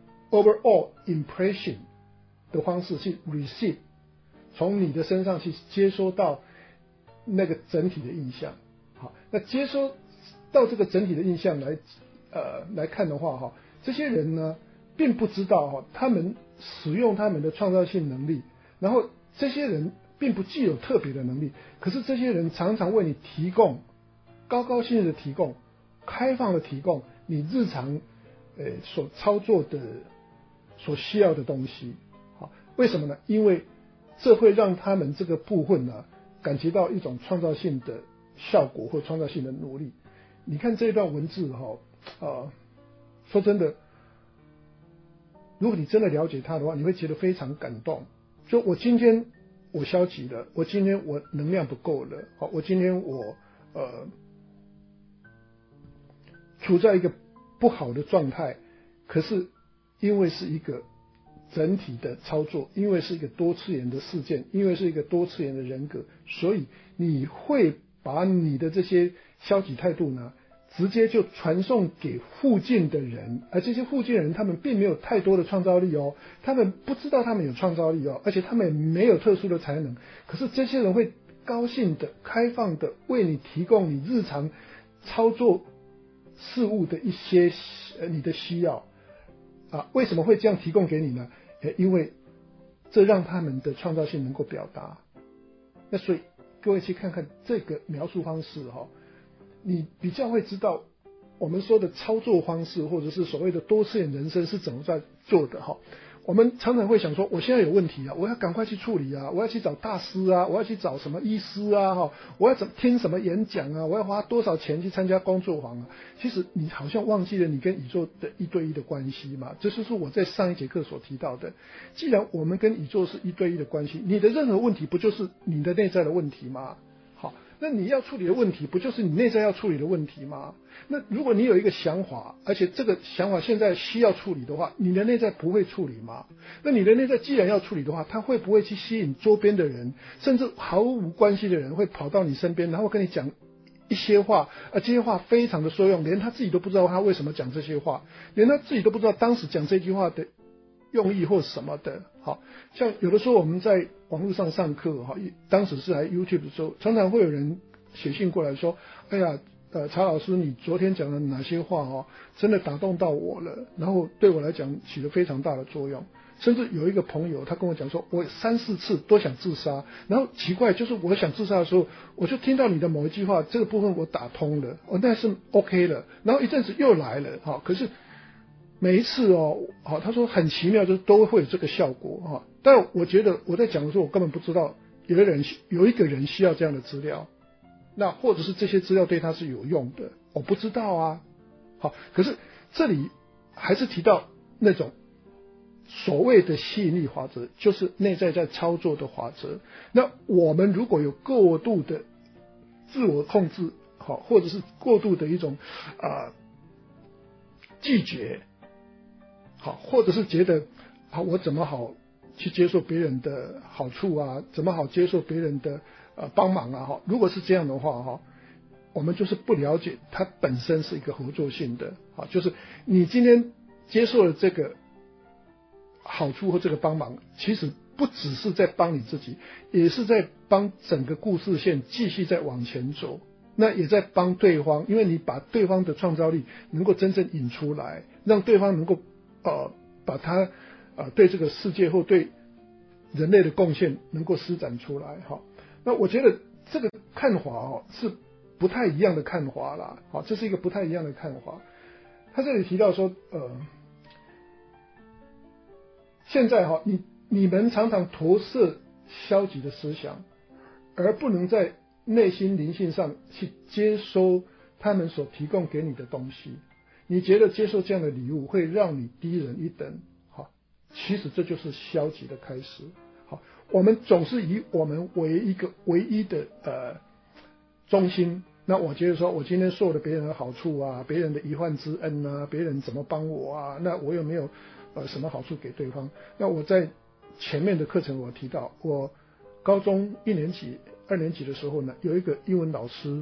impression 的方式去 receive， 从你的身上去接收到那个整体的印象。好，那接收到这个整体的印象来看的话这些人呢并不知道他们使用他们的创造性能力，然后这些人并不具有特别的能力，可是这些人常常为你提供高兴的提供，开放的提供你日常所操作的所需要的东西。好，为什么呢？因为这会让他们这个部分呢，感觉到一种创造性的效果或创造性的努力。你看这一段文字说真的，如果你真的了解它的话，你会觉得非常感动。就我今天我消极了，我今天我能量不够了，我今天我处在一个不好的状态，可是因为是一个整体的操作，因为是一个多次元的事件，因为是一个多次元的人格，所以你会把你的这些消极态度呢，直接就传送给附近的人，而这些附近的人他们并没有太多的创造力哦，他们不知道他们有创造力哦，而且他们也没有特殊的才能，可是这些人会高兴的、开放的为你提供你日常操作事物的一些你的需要啊。为什么会这样提供给你呢？因为这让他们的创造性能够表达。那所以各位去看看这个描述方式你比较会知道我们说的操作方式，或者是所谓的多次元人生是怎么在做的我们常常会想说，我现在有问题啊，我要赶快去处理啊，我要去找大师啊，我要去找什么医师啊我要听什么演讲啊，我要花多少钱去参加工作坊啊。其实你好像忘记了你跟宇宙的一对一的关系嘛，这就是我在上一节课所提到的。既然我们跟宇宙是一对一的关系，你的任何问题不就是你的内在的问题吗？好，那你要处理的问题不就是你内在要处理的问题吗？那如果你有一个想法，而且这个想法现在需要处理的话，你的内在不会处理吗？那你的内在既然要处理的话，他会不会去吸引周边的人，甚至毫无关系的人会跑到你身边，然后跟你讲一些话，这些话非常的受用，连他自己都不知道他为什么讲这些话，连他自己都不知道当时讲这句话的用意或什么的。好，像有的时候我们在网络上上课当时是来 YouTube 的时候，常常会有人写信过来说，哎呀查老师，你昨天讲的哪些话真的打动到我了，然后对我来讲起了非常大的作用。甚至有一个朋友他跟我讲说，我3-4次都想自杀，然后奇怪就是我想自杀的时候，我就听到你的某一句话，这个部分我打通了，那是 OK 了，然后一阵子又来了可是每一次他说很奇妙，就是都会有这个效果但我觉得我在讲的时候，我根本不知道有一个人需要这样的资料，那或者是这些资料对他是有用的，我不知道啊。好，可是这里还是提到那种所谓的吸引力法则，就是内在在操作的法则。那我们如果有过度的自我控制或者是过度的一种拒绝或者是觉得我怎么好去接受别人的好处啊，怎么好接受别人的帮忙啊如果是这样的话我们就是不了解它本身是一个合作性的就是你今天接受了这个好处或这个帮忙，其实不只是在帮你自己，也是在帮整个故事线继续再往前走，那也在帮对方，因为你把对方的创造力能够真正引出来，让对方能够把他对这个世界或对人类的贡献能够施展出来那我觉得这个看法是不太一样的看法啦这是一个不太一样的看法。他这里提到说现在你们常常投射消极的思想，而不能在内心灵性上去接收他们所提供给你的东西，你觉得接受这样的礼物会让你低人一等其实这就是消极的开始我们总是以我们为一个唯一的中心，那我觉得说我今天受了别人的好处啊，别人的一患之恩啊，别人怎么帮我啊，那我有没有什么好处给对方。那我在前面的课程我提到，我高中1年级2年级的时候呢，有一个英文老师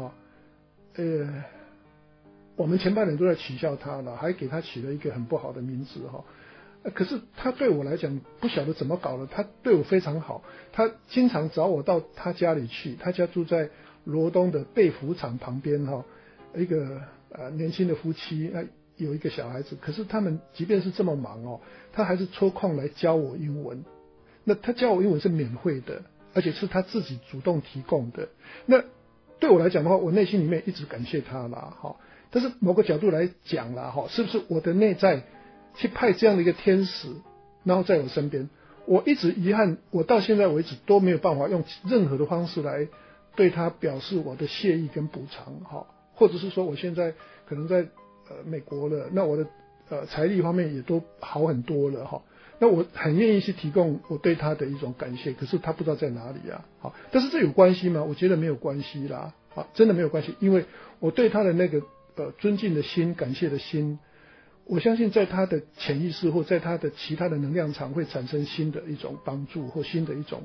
我们全班人都在取笑他了，还给他起了一个很不好的名字可是他对我来讲不晓得怎么搞的，他对我非常好，他经常找我到他家里去，他家住在罗东的被服厂旁边一个年轻的夫妻有一个小孩子，可是他们即便是这么忙他还是抽空来教我英文。那他教我英文是免费的，而且是他自己主动提供的。那对我来讲的话，我内心里面一直感谢他啦但是某个角度来讲啦是不是我的内在去派这样的一个天使，然后在我身边。我一直遗憾，我到现在为止都没有办法用任何的方式来对他表示我的谢意跟补偿，或者是说我现在可能在美国了，那我的财力方面也都好很多了那我很愿意去提供我对他的一种感谢，可是他不知道在哪里啊。但是这有关系吗？我觉得没有关系啦，真的没有关系，因为我对他的那个尊敬的心、感谢的心，我相信在他的潜意识或在他的其他的能量场会产生新的一种帮助或新的一种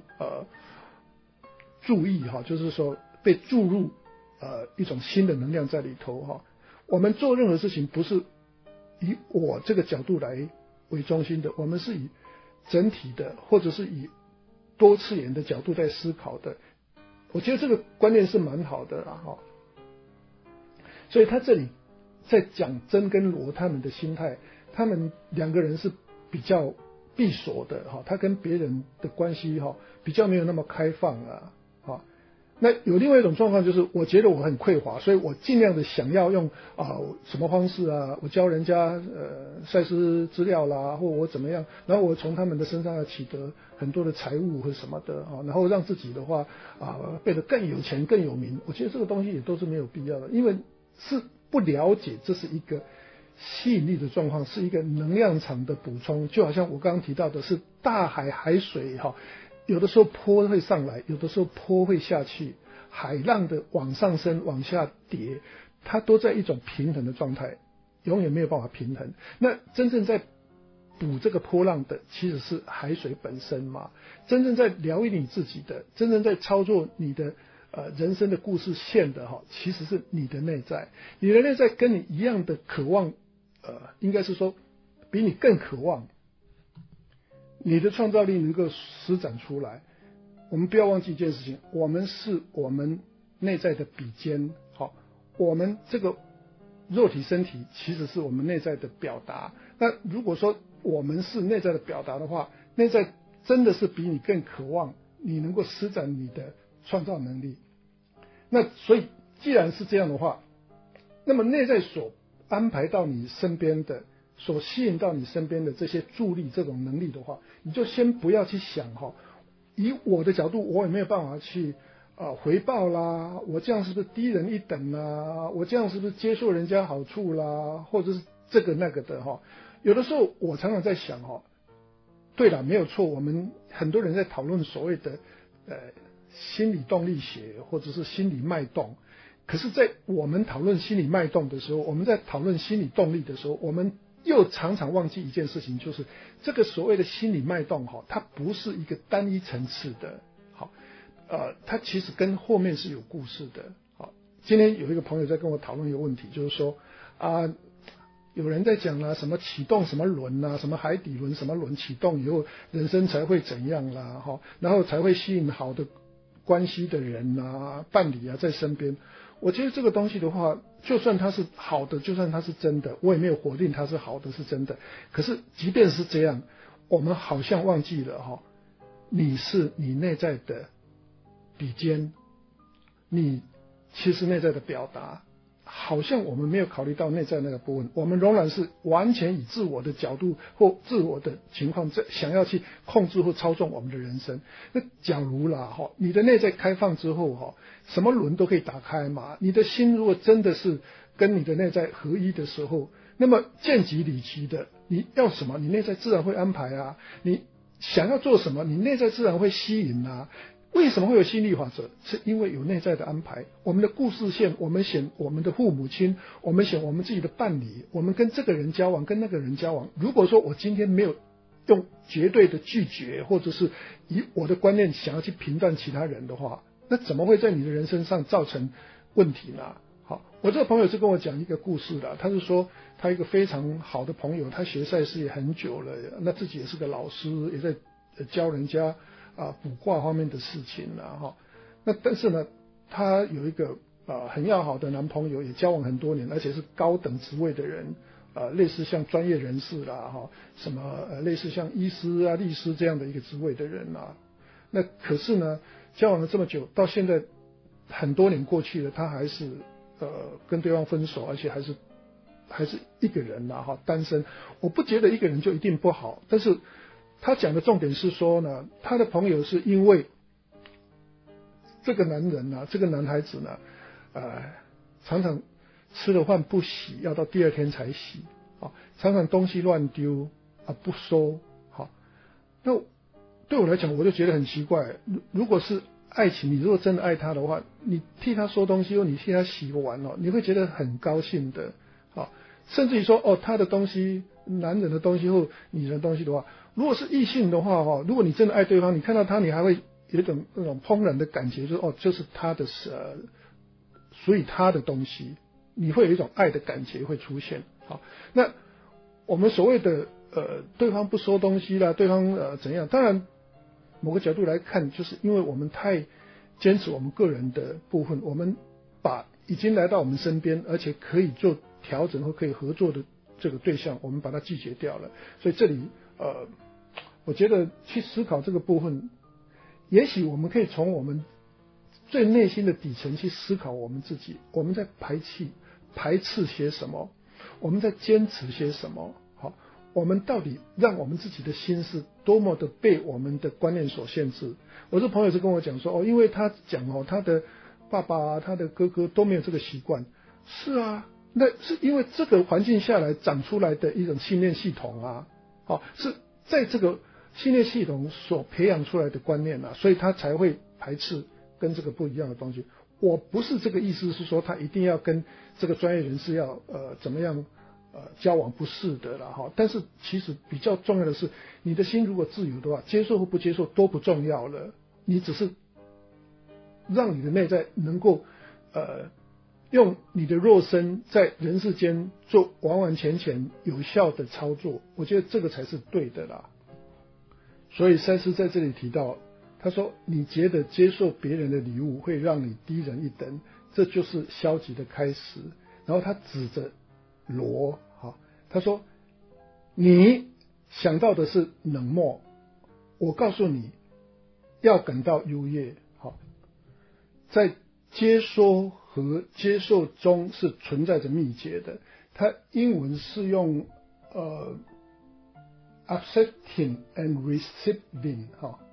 注意就是说被注入一种新的能量在里头我们做任何事情不是以我这个角度来为中心的，我们是以整体的或者是以多次元的角度在思考的。我觉得这个观念是蛮好的啦所以他这里在讲真跟罗他们的心态，他们两个人是比较闭锁的他跟别人的关系比较没有那么开放那有另外一种状况，就是我觉得我很匮乏，所以我尽量的想要用什么方式我教人家赛事资料啦，或我怎么样，然后我从他们的身上要取得很多的财物或什么的然后让自己的话变得更有钱更有名。我觉得这个东西也都是没有必要的，因为是不了解这是一个吸引力的状况，是一个能量场的补充。就好像我刚刚提到的是大海海水有的时候波会上来，有的时候波会下去，海浪的往上升往下跌，它都在一种平衡的状态，永远没有办法平衡。那真正在补这个波浪的其实是海水本身嘛，真正在疗愈你自己的，真正在操作你的人生的故事线的其实是你的内在。你的内在跟你一样的渴望应该是说比你更渴望，你的创造力能够施展出来。我们不要忘记一件事情，我们是我们内在的比肩我们这个肉体身体其实是我们内在的表达。那如果说我们是内在的表达的话，内在真的是比你更渴望你能够施展你的创造能力。那所以既然是这样的话，那么内在所安排到你身边的，所吸引到你身边的这些助力这种能力的话，你就先不要去想以我的角度我也没有办法去回报啦，我这样是不是低人一等啦，我这样是不是接受人家好处啦，或者是这个那个的有的时候我常常在想对了，没有错，我们很多人在讨论所谓的心理动力学或者是心理脉动，可是在我们讨论心理脉动的时候，我们在讨论心理动力的时候，我们又常常忘记一件事情，就是这个所谓的心理脉动它不是一个单一层次的它其实跟后面是有故事的今天有一个朋友在跟我讨论一个问题，就是说有人在讲什么启动什么轮什么海底轮什么轮启动以后人生才会怎样啦然后才会吸引好的关系的人伴侣在身边。我觉得这个东西的话，就算它是好的，就算它是真的，我也没有否定它是好的是真的。可是即便是这样，我们好像忘记了你是你内在的比肩，你其实内在的表达，好像我们没有考虑到内在那个部分，我们仍然是完全以自我的角度或自我的情况想要去控制或操纵我们的人生。那假如你的内在开放之后什么轮都可以打开嘛，你的心如果真的是跟你的内在合一的时候，那么见即理即的，你要什么你内在自然会安排你想要做什么你内在自然会吸引为什么会有吸引力法则？是因为有内在的安排。我们的故事线，我们选我们的父母亲，我们选我们自己的伴侣，我们跟这个人交往，跟那个人交往。如果说我今天没有用绝对的拒绝，或者是以我的观念想要去评断其他人的话，那怎么会在你的人身上造成问题呢？好，我这个朋友是跟我讲一个故事的，他是说他一个非常好的朋友，他学赛事也很久了，那自己也是个老师，也在教人家卜卦方面的事情那但是呢，他有一个很要好的男朋友，也交往很多年，而且是高等职位的人类似像专业人士啦什么类似像医师律师这样的一个职位的人那可是呢，交往了这么久，到现在很多年过去了，他还是跟对方分手，而且还是还是一个人啦哈，单身。我不觉得一个人就一定不好，但是他讲的重点是说呢，他的朋友是因为这个男人呢，这个男孩子呢，常常吃了饭不洗，要到第二天才洗啊，常常东西乱丢啊，不收。好，那对我来讲，我就觉得很奇怪。如果是爱情，你如果真的爱他的话，你替他收东西，或你替他洗完你会觉得很高兴的啊。甚至于说他的东西，男人的东西或女人的东西的话，如果是异性的话如果你真的爱对方，你看到他，你还会有一种那种怦然的感觉，就是就是他的属于他的东西，你会有一种爱的感觉会出现。好，那我们所谓的对方不收东西啦，对方怎样？当然，某个角度来看，就是因为我们太坚持我们个人的部分，我们把已经来到我们身边，而且可以做调整或可以合作的这个对象，我们把它拒绝掉了。所以这里我觉得去思考这个部分，也许我们可以从我们最内心的底层去思考我们自己，我们在排斥些什么，我们在坚持些什么。好，我们到底让我们自己的心是多么的被我们的观念所限制。我这朋友是跟我讲说因为他讲他的爸爸他的哥哥都没有这个习惯。是啊，那是因为这个环境下来长出来的一种信念系统啊，是在这个信念系统所培养出来的观念啊，所以他才会排斥跟这个不一样的东西。我不是这个意思，是说他一定要跟这个专业人士要怎么样交往，不是的啦哈。但是其实比较重要的是，你的心如果自由的话，接受或不接受都不重要了，你只是让你的内在能够用你的肉身在人世间做完完全全有效的操作，我觉得这个才是对的啦。所以赛斯在这里提到，他说你觉得接受别人的礼物会让你低人一等，这就是消极的开始。然后他指着罗他说你想到的是冷漠，我告诉你要感到优越。在接收和接受中是存在着秘诀的。它英文是用accepting and receiving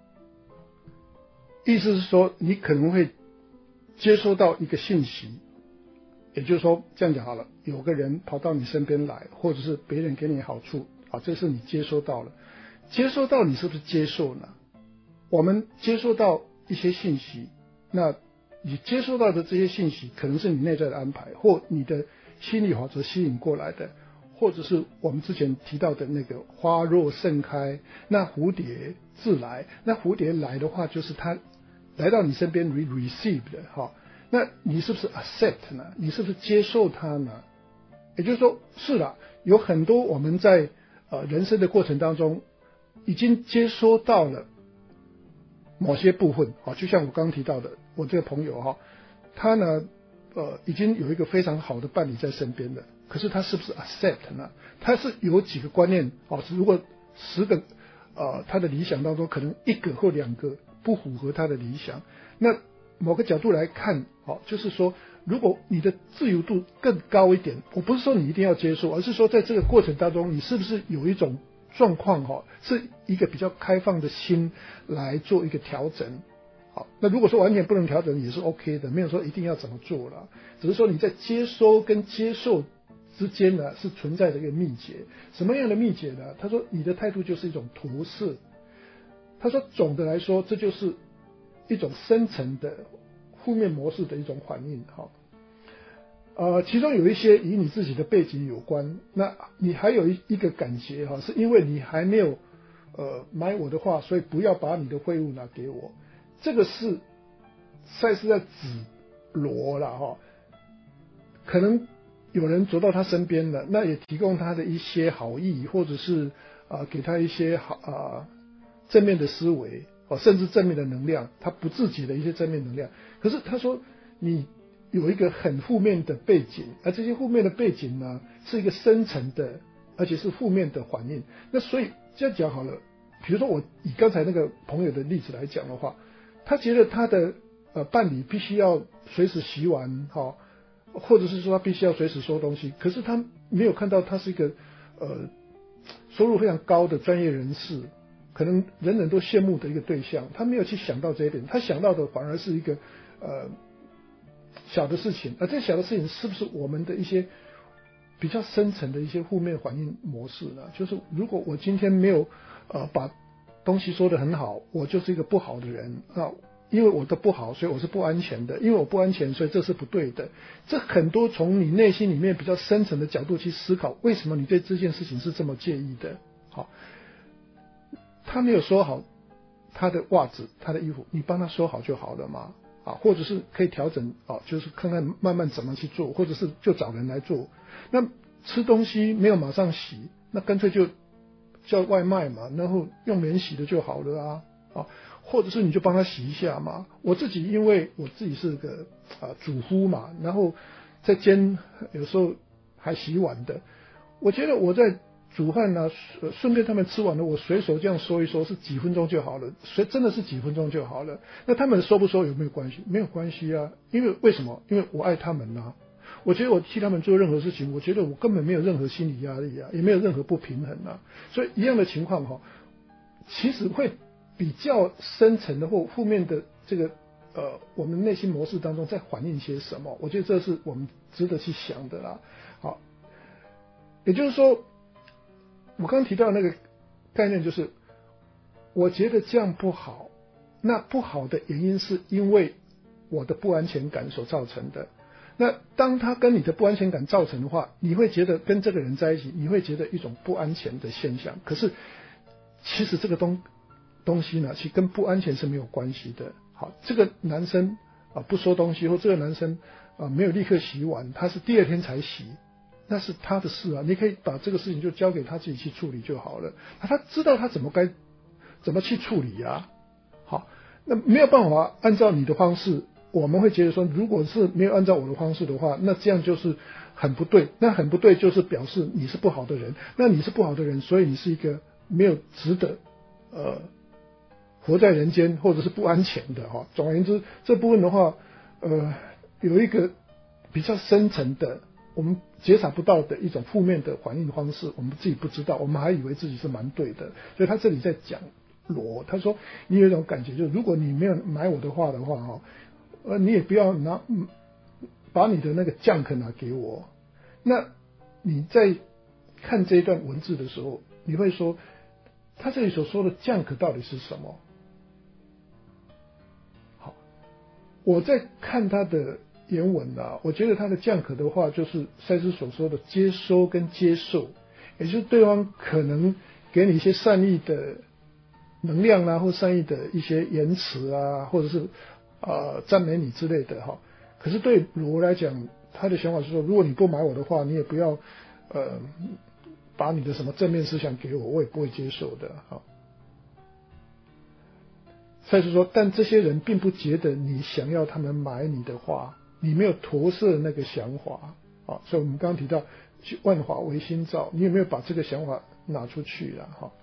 意思是说你可能会接收到一个信息，也就是说这样讲好了，有个人跑到你身边来，或者是别人给你好处这是你接收到了。接收到你是不是接受呢？我们接收到一些信息，那你接收到的这些信息可能是你内在的安排，或你的心理法则吸引过来的，或者是我们之前提到的那个花若盛开，那蝴蝶自来。那蝴蝶来的话，就是它来到你身边 receive 的那你是不是 accept 呢？你是不是接受它呢？也就是说，是啦，有很多我们在人生的过程当中已经接收到了某些部分就像我刚刚提到的，我这个朋友他呢已经有一个非常好的伴侣在身边了，可是他是不是 accept 呢？他是有几个观念如果10个他的理想当中可能1个或2个不符合他的理想，那某个角度来看就是说如果你的自由度更高一点，我不是说你一定要接受，而是说在这个过程当中你是不是有一种状况是一个比较开放的心来做一个调整。那如果说完全不能调整也是 OK 的，没有说一定要怎么做了，只是说你在接收跟接受之间呢是存在着一个秘诀。什么样的秘诀呢？他说你的态度就是一种投射。他说总的来说这就是一种深层的负面模式的一种反应其中有一些与你自己的背景有关，那你还有一个感觉是因为你还没有买我的话，所以不要把你的废物拿给我。这个是赛斯在指罗啦可能有人走到他身边了，那也提供他的一些好意，或者是给他一些正面的思维甚至正面的能量，他不自己的一些正面能量。可是他说你有一个很负面的背景，而这些负面的背景呢是一个深层的而且是负面的反应。那所以这样讲好了，比如说我以刚才那个朋友的例子来讲的话，他觉得他的伴侣必须要随时洗碗或者是说他必须要随时收东西，可是他没有看到他是一个收入非常高的专业人士，可能人人都羡慕的一个对象，他没有去想到这一点，他想到的反而是一个小的事情，而这小的事情是不是我们的一些比较深层的一些负面反应模式呢？就是如果我今天没有把东西说得很好，我就是一个不好的人啊，因为我的不好，所以我是不安全的，因为我不安全，所以这是不对的。这很多从你内心里面比较深层的角度去思考，为什么你对这件事情是这么介意的。好，他没有说好他的袜子他的衣服，你帮他说好就好了嘛，啊，或者是可以调整就是看看慢慢怎么去做，或者是就找人来做。那吃东西没有马上洗，那干脆就叫外卖嘛，然后用免洗的就好了啊，或者是你就帮他洗一下嘛。我自己因为我自己是个主夫嘛，然后在煎有时候还洗碗的，我觉得我在煮饭呢，顺便他们吃完了，我随手这样说一说，是几分钟就好了，真的是几分钟就好了。那他们说不说有没有关系？没有关系啊，因为为什么？因为我爱他们啊。我觉得我替他们做任何事情，我觉得我根本没有任何心理压力啊，也没有任何不平衡啊。所以一样的情况其实会比较深层的或负面的这个我们内心模式当中在反映些什么，我觉得这是我们值得去想的啦。好，也就是说，我刚刚提到那个概念，就是我觉得这样不好，那不好的原因是因为我的不安全感所造成的。那当他跟你的不安全感造成的话，你会觉得跟这个人在一起，你会觉得一种不安全的现象。可是其实这个东西呢，其实跟不安全是没有关系的。好，这个男生不收东西，或这个男生没有立刻洗碗，他是第二天才洗，那是他的事啊，你可以把这个事情就交给他自己去处理就好了。他知道他怎么去处理啊。好，那没有办法按照你的方式。我们会觉得说，如果是没有按照我的方式的话，那这样就是很不对。那很不对，就是表示你是不好的人。那你是不好的人，所以你是一个没有值得活在人间，或者是不安全的哈。总而言之，这部分的话，有一个比较深层的，我们觉察不到的一种负面的反应方式，我们自己不知道，我们还以为自己是蛮对的。所以他这里在讲他说你有一种感觉，就是如果你没有买我的话的话你也不要把你的那个 junk 拿给我。那你在看这一段文字的时候，你会说他这里所说的 junk 到底是什么？好，我在看他的原文我觉得他的 junk 的话，就是赛斯所说的接收跟接受，也就是对方可能给你一些善意的能量或善意的一些言辞或者是赞美你之类的可是对罗来讲，他的想法是说，如果你不买我的话，你也不要把你的什么正面思想给我，我也不会接受的赛斯说，但这些人并不觉得你想要他们买你的话，你没有投射那个想法所以我们刚刚提到万法唯心造，你有没有把这个想法拿出去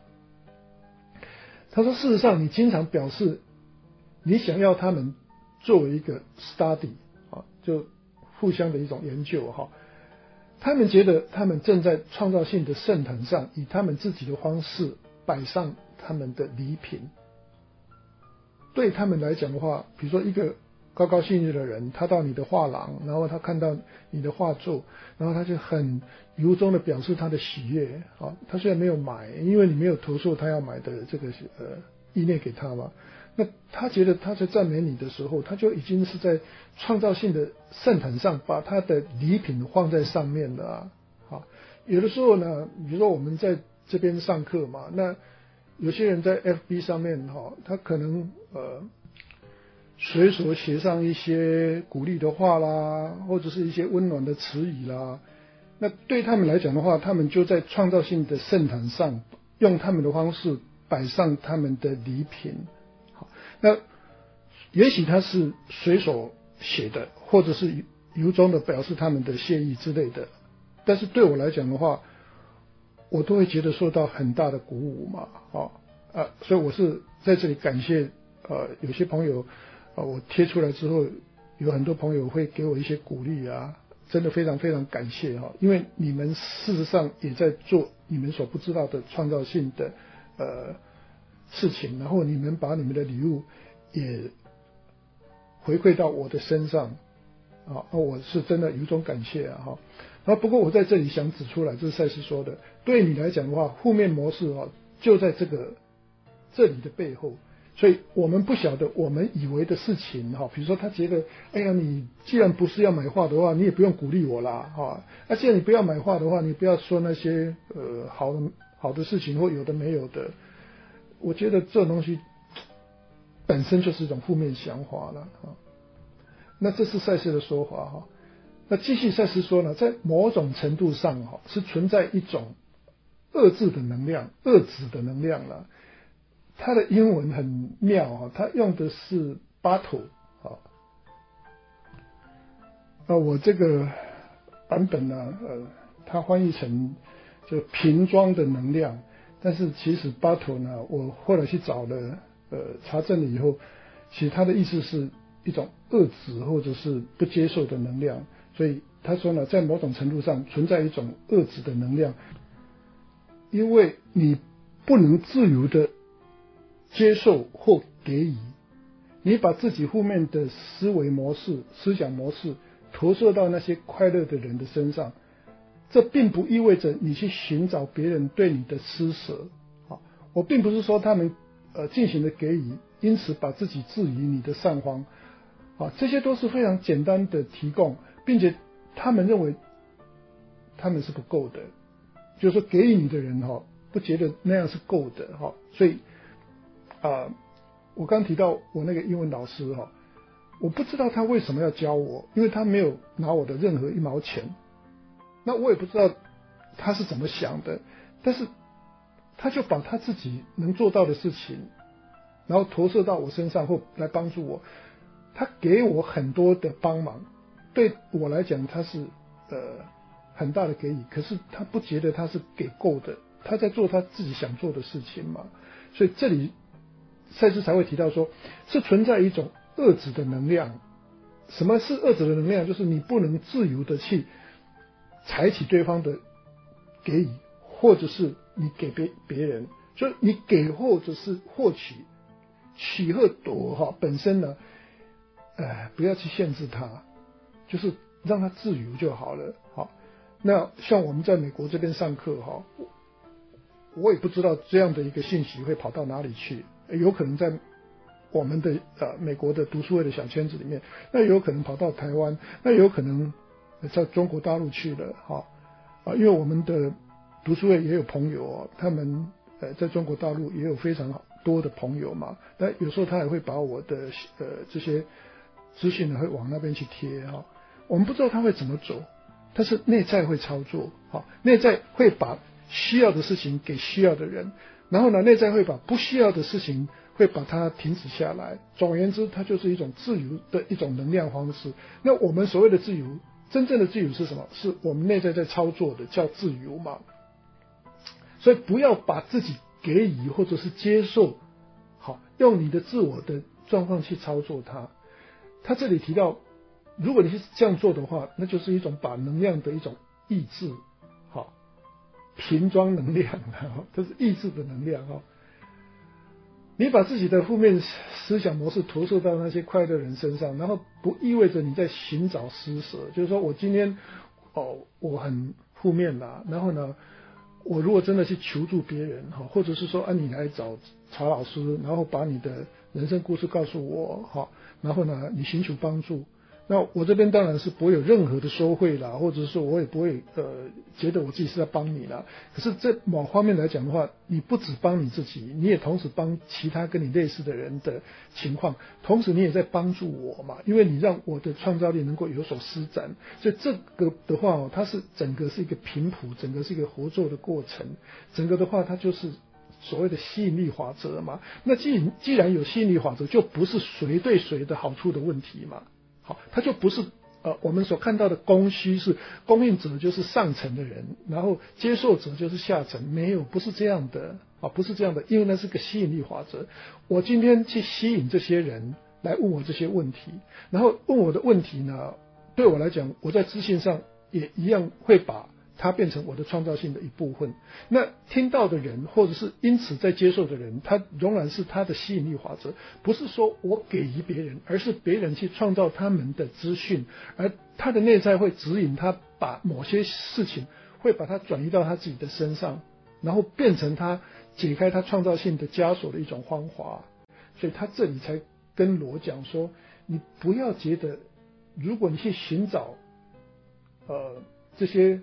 他说，事实上你经常表示你想要他们作为一个 study 就互相的一种研究他们觉得他们正在创造性的圣坛上，以他们自己的方式摆上他们的礼品。对他们来讲的话，比如说一个高高兴兴的人，他到你的画廊，然后他看到你的画作，然后他就很由衷的表示他的喜悦他虽然没有买，因为你没有投诉他要买的这个意念给他嘛，那他觉得他在赞美你的时候，他就已经是在创造性的圣坛上把他的礼品放在上面了有的时候呢，比如说我们在这边上课嘛，那有些人在 FB 上面他可能随手写上一些鼓励的话啦，或者是一些温暖的词语啦，那对他们来讲的话，他们就在创造性的圣坛上用他们的方式摆上他们的礼品。那也许他是随手写的，或者是由衷的表示他们的谢意之类的，但是对我来讲的话，我都会觉得受到很大的鼓舞嘛所以我是在这里感谢有些朋友我贴出来之后，有很多朋友会给我一些鼓励真的非常非常感谢哈，因为你们事实上也在做你们所不知道的创造性的事情，然后你们把你们的礼物也回馈到我的身上啊，我是真的由衷感谢啊哈。然后不过我在这里想指出来，这是赛斯说的，对你来讲的话，负面模式啊就在这里的背后。所以我们不晓得我们以为的事情哈，比如说他觉得，哎呀，你既然不是要买画的话，你也不用鼓励我啦哈。那既然你不要买画的话，你不要说那些好的事情或有的没有的。我觉得这种东西本身就是一种负面想法了哈。那这是赛斯的说法哈。那继续赛斯说呢，在某种程度上哈，是存在一种遏制的能量，遏制的能量了。它的英文很妙啊，它用的是 battle 啊。我这个版本呢，它翻译成就瓶装的能量，但是其实 battle 呢，我后来去找了查证了以后，其实它的意思是一种遏制或者是不接受的能量。所以他说呢，在某种程度上存在一种遏制的能量，因为你不能自由的接受或给予，你把自己负面的思维模式、思想模式投射到那些快乐的人的身上，这并不意味着你去寻找别人对你的施舍。我并不是说他们进行了给予，因此把自己置于你的上方，这些都是非常简单的提供，并且他们认为他们是不够的，就是说给予你的人不觉得那样是够的所以我刚提到我那个英文老师我不知道他为什么要教我，因为他没有拿我的任何一毛钱，那我也不知道他是怎么想的，但是他就把他自己能做到的事情，然后投射到我身上或来帮助我，他给我很多的帮忙，对我来讲他是很大的给予，可是他不觉得他是给够的，他在做他自己想做的事情嘛，所以这里赛斯才会提到说，是存在一种遏制的能量。什么是遏制的能量？就是你不能自由的去采取对方的给予，或者是你给别人，就你给或者是获取，取和夺本身呢，不要去限制它，就是让它自由就好了。那像我们在美国这边上课我也不知道这样的一个信息会跑到哪里去，有可能在我们的美国的读书会的小圈子里面，那有可能跑到台湾，那有可能在中国大陆去了因为我们的读书会也有朋友他们在中国大陆也有非常多的朋友嘛，那有时候他也会把我的这些资讯呢会往那边去贴我们不知道他会怎么走，但是内在会操作内在会把需要的事情给需要的人，然后呢内在会把不需要的事情会把它停止下来。总而言之，它就是一种自由的一种能量方式。那我们所谓的自由，真正的自由是什么？是我们内在在操作的，叫自由嘛。所以不要把自己给予或者是接受用你的自我的状况去操作它。他这里提到，如果你是这样做的话，那就是一种把能量的一种抑制瓶装能量这是抑制的能量你把自己的负面思想模式投射到那些快乐人身上，然后不意味着你在寻找施舍，就是说我今天我很负面啦，然后呢我如果真的去求助别人或者是说你来找曹老师，然后把你的人生故事告诉我然后呢你寻求帮助，那我这边当然是不会有任何的收贿啦，或者是说我也不会觉得我自己是在帮你啦。可是在某方面来讲的话，你不只帮你自己，你也同时帮其他跟你类似的人的情况，同时你也在帮助我嘛，因为你让我的创造力能够有所施展。所以这个的话它是整个是一个频谱，整个是一个合作的过程，整个的话它就是所谓的吸引力法则嘛。那既然有吸引力法则，就不是谁对谁的好处的问题嘛。它就不是我们所看到的供需是供应者就是上层的人，然后接受者就是下层，没有，不是这样的不是这样的，因为那是个吸引力法则。我今天去吸引这些人来问我这些问题，然后问我的问题呢， 对我来讲，我在知性上也一样会把它变成我的创造性的一部分。那听到的人，或者是因此在接受的人，他仍然是他的吸引力法则，不是说我给予别人，而是别人去创造他们的资讯，而他的内在会指引他把某些事情会把它转移到他自己的身上，然后变成他解开他创造性的枷锁的一种方法。所以他这里才跟罗讲说，你不要觉得如果你去寻找这些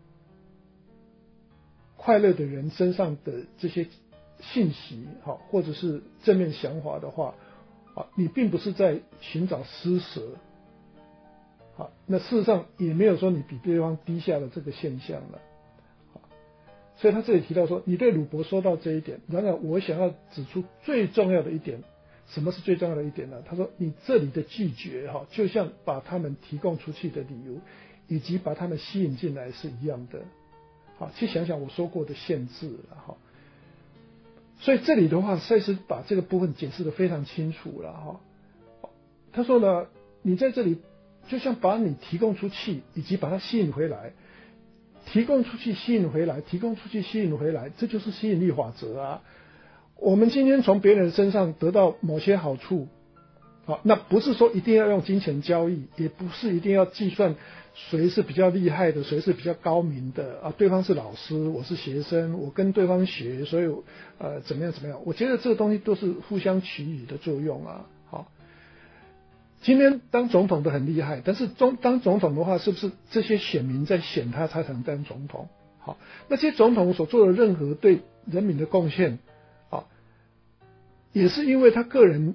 快乐的人身上的这些信息或者是正面想法的话，你并不是在寻找施舍，那事实上也没有说你比对方低下的这个现象了。所以他这里提到说，你对鲁伯说到这一点，然而我想要指出最重要的一点。什么是最重要的一点呢？他说你这里的拒绝就像把他们提供出去的理由以及把他们吸引进来是一样的。好，去想想我说过的限制了。所以这里的话，赛斯把这个部分解释得非常清楚了。他说呢，你在这里就像把你提供出去以及把它吸引回来，提供出去吸引回来，提供出去吸引回来，这就是吸引力法则啊。我们今天从别人身上得到某些好处，那不是说一定要用金钱交易，也不是一定要计算谁是比较厉害的，谁是比较高明的对方是老师，我是学生，我跟对方学，所以怎么样怎么样。我觉得这个东西都是互相取予的作用啊。好，今天当总统的很厉害，但是当总统的话，是不是这些选民在选他才能当总统？好，那些总统所做的任何对人民的贡献，也是因为他个人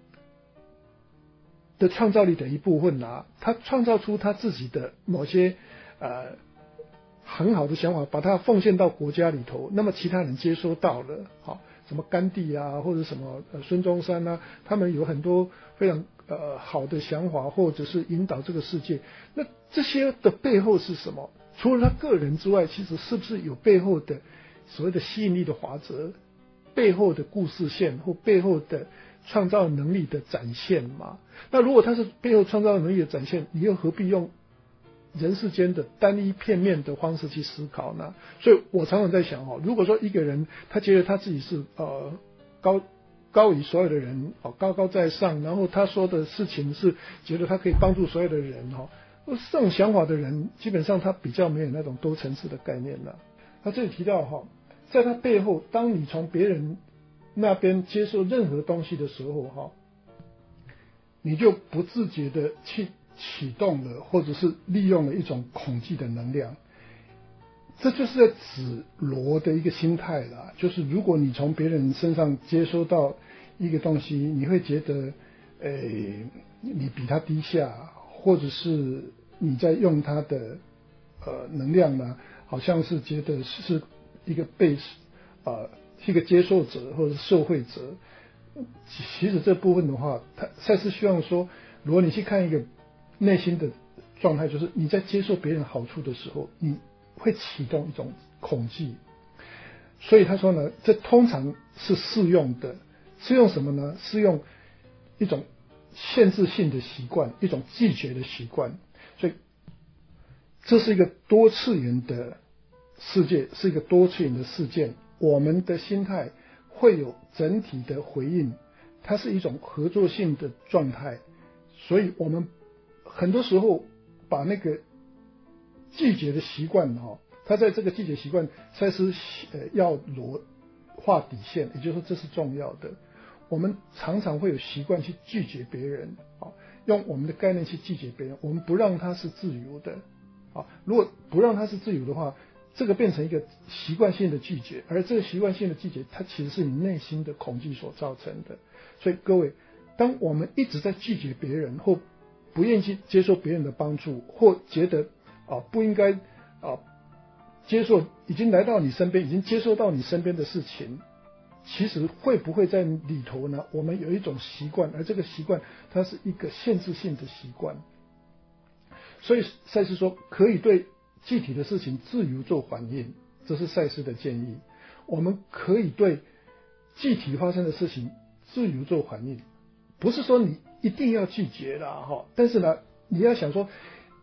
的创造力的一部分他创造出他自己的某些很好的想法，把它奉献到国家里头，那么其他人接收到了，什么甘地或者什么孙中山他们有很多非常好的想法，或者是引导这个世界。那这些的背后是什么？除了他个人之外，其实是不是有背后的所谓的吸引力的法则？背后的故事线或背后的创造能力的展现嘛？那如果它是背后创造能力的展现，你又何必用人世间的单一片面的方式去思考呢？所以我常常在想如果说一个人他觉得他自己是高于所有的人高高在上，然后他说的事情是觉得他可以帮助所有的人这种想法的人，基本上他比较没有那种多层次的概念了。他这里提到在他背后，当你从别人那边接受任何东西的时候你就不自觉的去启动了，或者是利用了一种恐惧的能量。这就是在指罗的一个心态啦，就是如果你从别人身上接收到一个东西，你会觉得你比他低下，或者是你在用他的能量呢，好像是觉得是一个是一个接受者或者是受惠者。其实这部分的话，赛斯希望说，如果你去看一个内心的状态，就是你在接受别人好处的时候，你会启动一种恐惧。所以他说呢，这通常是适用的，适用什么呢？适用一种限制性的习惯，一种拒绝的习惯。所以这是一个多次元的世界，是一个多次元的事件。我们的心态会有整体的回应，它是一种合作性的状态。所以我们很多时候把那个拒绝的习惯他在这个拒绝习惯，赛斯要画底线，也就是说这是重要的。我们常常会有习惯去拒绝别人，用我们的概念去拒绝别人，我们不让他是自由的。如果不让他是自由的话，这个变成一个习惯性的拒绝，而这个习惯性的拒绝，它其实是你内心的恐惧所造成的。所以各位，当我们一直在拒绝别人，或不愿意去接受别人的帮助，或觉得不应该接受已经来到你身边，已经接受到你身边的事情，其实会不会在里头呢？我们有一种习惯，而这个习惯它是一个限制性的习惯。所以赛斯说，可以对具体的事情自由做反应，这是赛斯的建议。我们可以对具体发生的事情自由做反应，不是说你一定要拒绝啦但是呢，你要想说，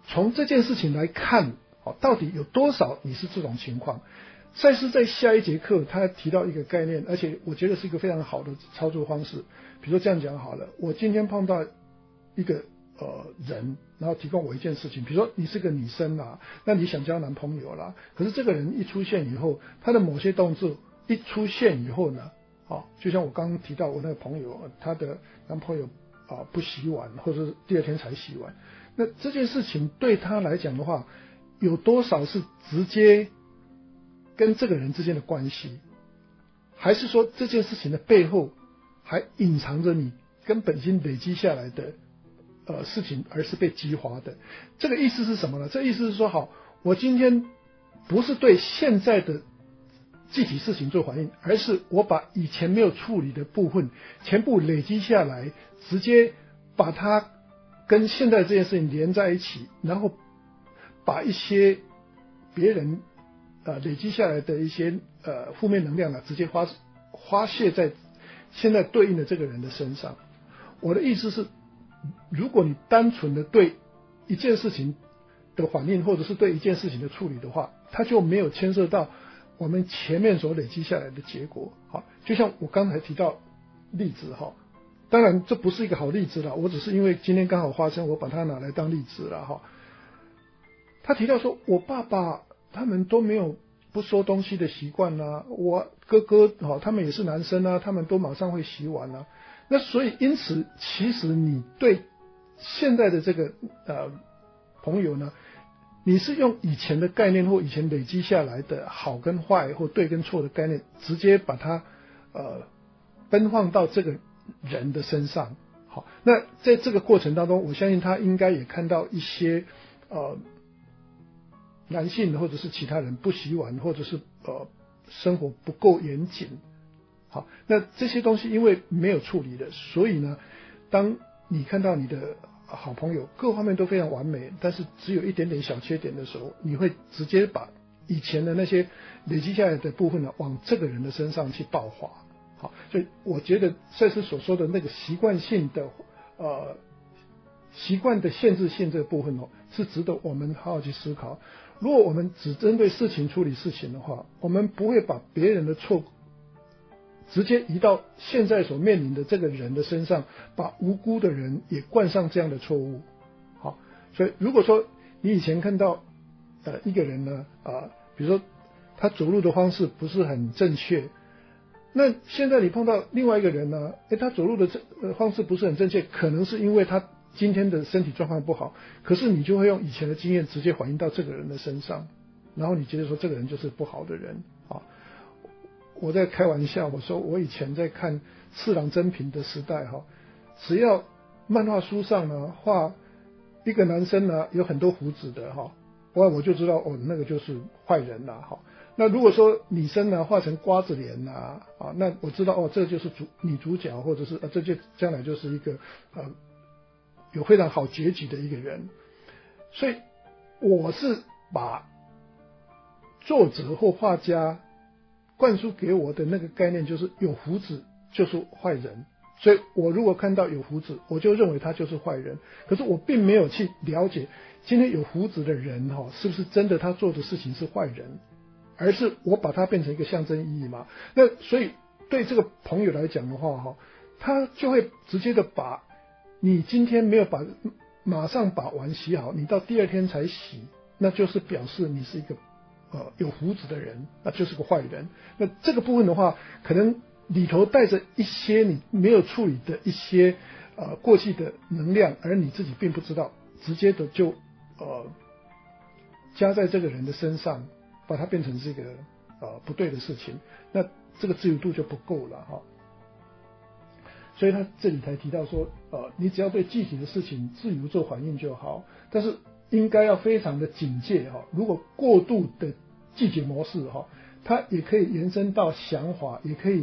从这件事情来看，到底有多少你是这种情况？赛斯在下一节课他提到一个概念，而且我觉得是一个非常好的操作方式。比如说这样讲好了，我今天碰到一个人，然后提供我一件事情，比如说你是个女生啦，那你想交男朋友啦，可是这个人一出现以后，他的某些动作一出现以后呢，就像我刚刚提到我那个朋友，她的男朋友不洗碗，或者是第二天才洗碗，那这件事情对他来讲的话，有多少是直接跟这个人之间的关系，还是说这件事情的背后还隐藏着你根本已经累积下来的事情，而是被激发的？这个意思是什么呢？这意思是说，好，我今天不是对现在的具体事情做反应，而是我把以前没有处理的部分全部累积下来，直接把它跟现在这件事情连在一起，然后把一些别人累积下来的一些负面能量直接发泄在现在对应的这个人的身上。我的意思是，如果你单纯的对一件事情的反应，或者是对一件事情的处理的话，它就没有牵涉到我们前面所累积下来的结果。好，就像我刚才提到例子哈，当然这不是一个好例子了，我只是因为今天刚好发生，我把它拿来当例子了哈。他提到说，我爸爸他们都没有不收东西的习惯啦，我哥哥他们也是男生啊，他们都马上会洗碗啊。那所以因此，其实你对现在的这个朋友呢，你是用以前的概念或以前累积下来的好跟坏或对跟错的概念，直接把它奔放到这个人的身上。好，那在这个过程当中，我相信他应该也看到一些男性或者是其他人不洗碗，或者是生活不够严谨。好，那这些东西因为没有处理的，所以呢，当你看到你的好朋友各方面都非常完美，但是只有一点点小缺点的时候，你会直接把以前的那些累积下来的部分呢，往这个人的身上去爆发。好，所以我觉得赛斯所说的那个习惯性的习惯的限制性这个部分是值得我们好好去思考。如果我们只针对事情处理事情的话，我们不会把别人的错直接移到现在所面临的这个人的身上，把无辜的人也冠上这样的错误。好，所以如果说你以前看到一个人呢比如说他走路的方式不是很正确，那现在你碰到另外一个人呢，他走路的方式不是很正确，可能是因为他今天的身体状况不好，可是你就会用以前的经验直接反映到这个人的身上，然后你觉得说这个人就是不好的人啊。我在开玩笑，我说我以前在看次郎真平的时代只要漫画书上呢画一个男生呢有很多胡子的我就知道那个就是坏人啦那如果说女生呢画成瓜子脸啦那我知道这就是女主角，或者是这就将来就是一个有非常好结局的一个人。所以我是把作者或画家灌输给我的那个概念，就是有胡子就是坏人，所以我如果看到有胡子，我就认为他就是坏人。可是我并没有去了解今天有胡子的人是不是真的他做的事情是坏人，而是我把它变成一个象征意义嘛。那所以对这个朋友来讲的话他就会直接的把你今天没有马上把碗洗好，你到第二天才洗，那就是表示你是一个有胡子的人，那就是个坏人。那这个部分的话，可能里头带着一些你没有处理的一些过去的能量，而你自己并不知道，直接的就加在这个人的身上，把它变成是一个不对的事情，那这个自由度就不够了所以他这里才提到说你只要对具体的事情自由做反应就好，但是应该要非常的警戒如果过度的拒绝模式它也可以延伸到想法，也可以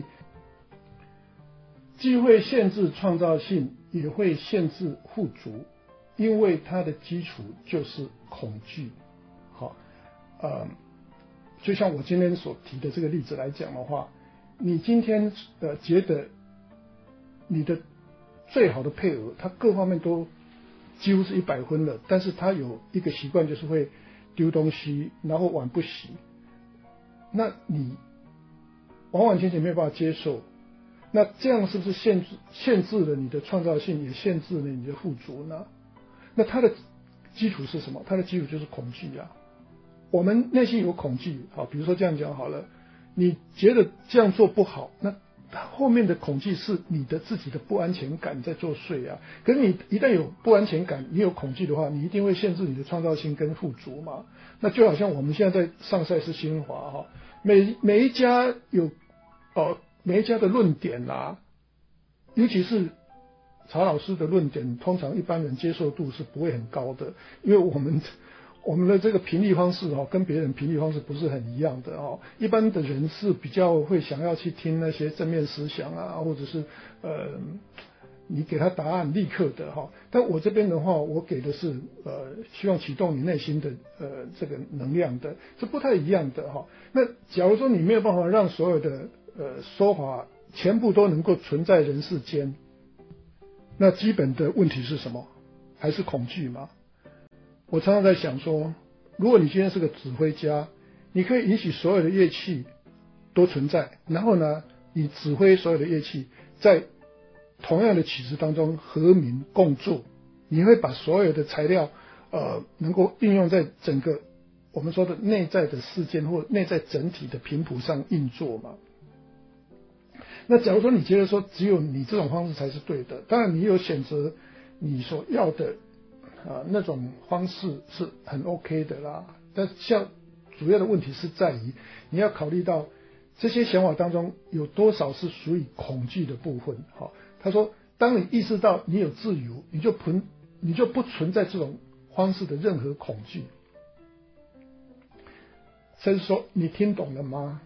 既会限制创造性，也会限制富足，因为它的基础就是恐惧。就像我今天所提的这个例子来讲的话，你今天觉得你的最好的配偶他各方面都几乎是100分了，但是他有一个习惯，就是会丢东西，然后碗不洗，那你完完全全没有办法接受，那这样是不是限制了你的创造性，也限制了你的富足呢？那它的基础是什么？它的基础就是恐惧啊。我们内心有恐惧，好，比如说这样讲好了，你觉得这样做不好，那后面的恐惧是你的自己的不安全感在作祟啊。可是你一旦有不安全感，你有恐惧的话，你一定会限制你的创造性跟富足嘛。那就好像我们现在在上赛事新华哈，每一家有每一家的论点啊，尤其是曹老师的论点，通常一般人接受度是不会很高的，因为我们的这个评议方式跟别人评议方式不是很一样的一般的人是比较会想要去听那些正面思想啊，或者是你给他答案立刻的但我这边的话，我给的是希望启动你内心的这个能量的，是不太一样的那假如说你没有办法让所有的说法全部都能够存在人世间，那基本的问题是什么？还是恐惧吗？我常常在想说，如果你今天是个指挥家，你可以允许所有的乐器都存在，然后呢，你指挥所有的乐器在同样的曲子当中和鸣共作，你会把所有的材料能够运用在整个我们说的内在的事件或内在整体的频谱上运作嘛。那假如说你觉得说只有你这种方式才是对的，当然你有选择你所要的那种方式是很 OK 的啦，但像主要的问题是在于你要考虑到这些想法当中有多少是属于恐惧的部分。他说当你意识到你有自由，你就不存在这种方式的任何恐惧。所以说你听懂了吗？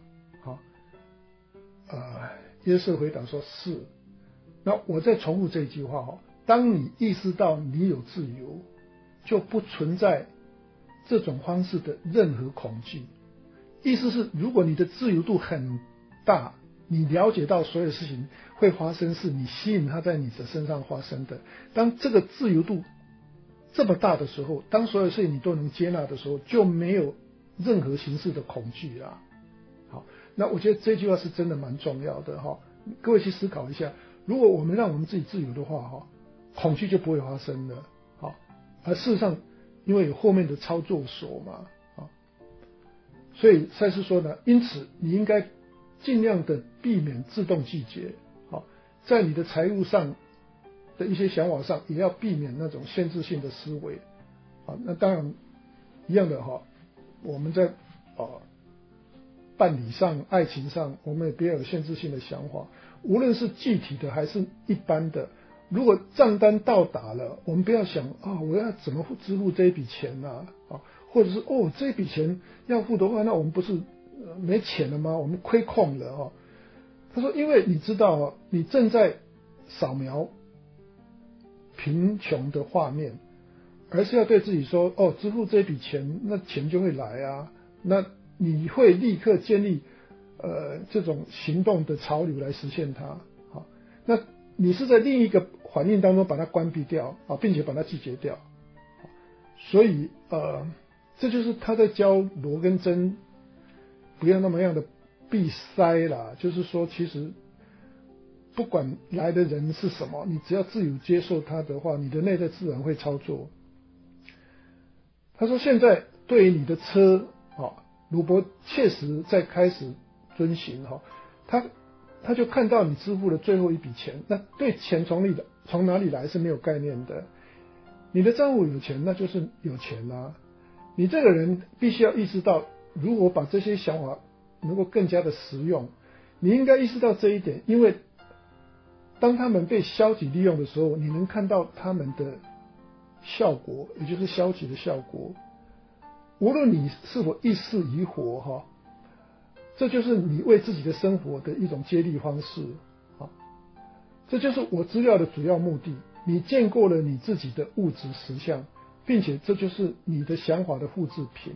耶稣回答说是。那我再重复这一句话当你意识到你有自由，就不存在这种方式的任何恐惧。意思是如果你的自由度很大，你了解到所有事情会发生，是你吸引它在你的身上发生的，当这个自由度这么大的时候，当所有事情你都能接纳的时候，就没有任何形式的恐惧啦。好，那我觉得这句话是真的蛮重要的各位去思考一下，如果我们让我们自己自由的话恐惧就不会发生了而事实上因为有后面的操作手嘛所以赛斯说呢，因此你应该尽量的避免自动拒绝在你的财务上的一些想法上也要避免那种限制性的思维那当然一样的我们在伴侣上爱情上我们也不要有限制性的想法，无论是具体的还是一般的，如果账单到达了，我们不要想我要怎么支付这一笔钱或者是这笔钱要付的话，那我们不是没钱了吗？我们亏空了他说因为你知道你正在扫描贫穷的画面，而是要对自己说支付这笔钱，那钱就会来啊，那你会立刻建立这种行动的潮流来实现它那你是在另一个环境当中把它关闭掉并且把它拒绝掉所以这就是他在教罗跟珍不要那么样的闭塞啦，就是说其实不管来的人是什么，你只要自由接受他的话，你的内在自然会操作。他说现在对于你的车鲁伯确实在开始遵循他就看到你支付了最后一笔钱，那对钱从哪里来是没有概念的，你的账户有钱那就是有钱啊，你这个人必须要意识到，如果把这些想法能够更加的实用，你应该意识到这一点，因为当他们被消极利用的时候，你能看到他们的效果，也就是消极的效果。无论你是否一世以活这就是你为自己的生活的一种接力方式这就是我资料的主要目的。你见过了你自己的物质实相，并且这就是你的想法的复制品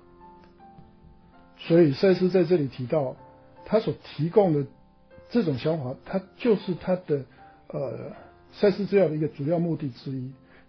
所以赛斯在这里提到，他所提供的这种想法，它就是他的赛斯资料的一个主要目的之一。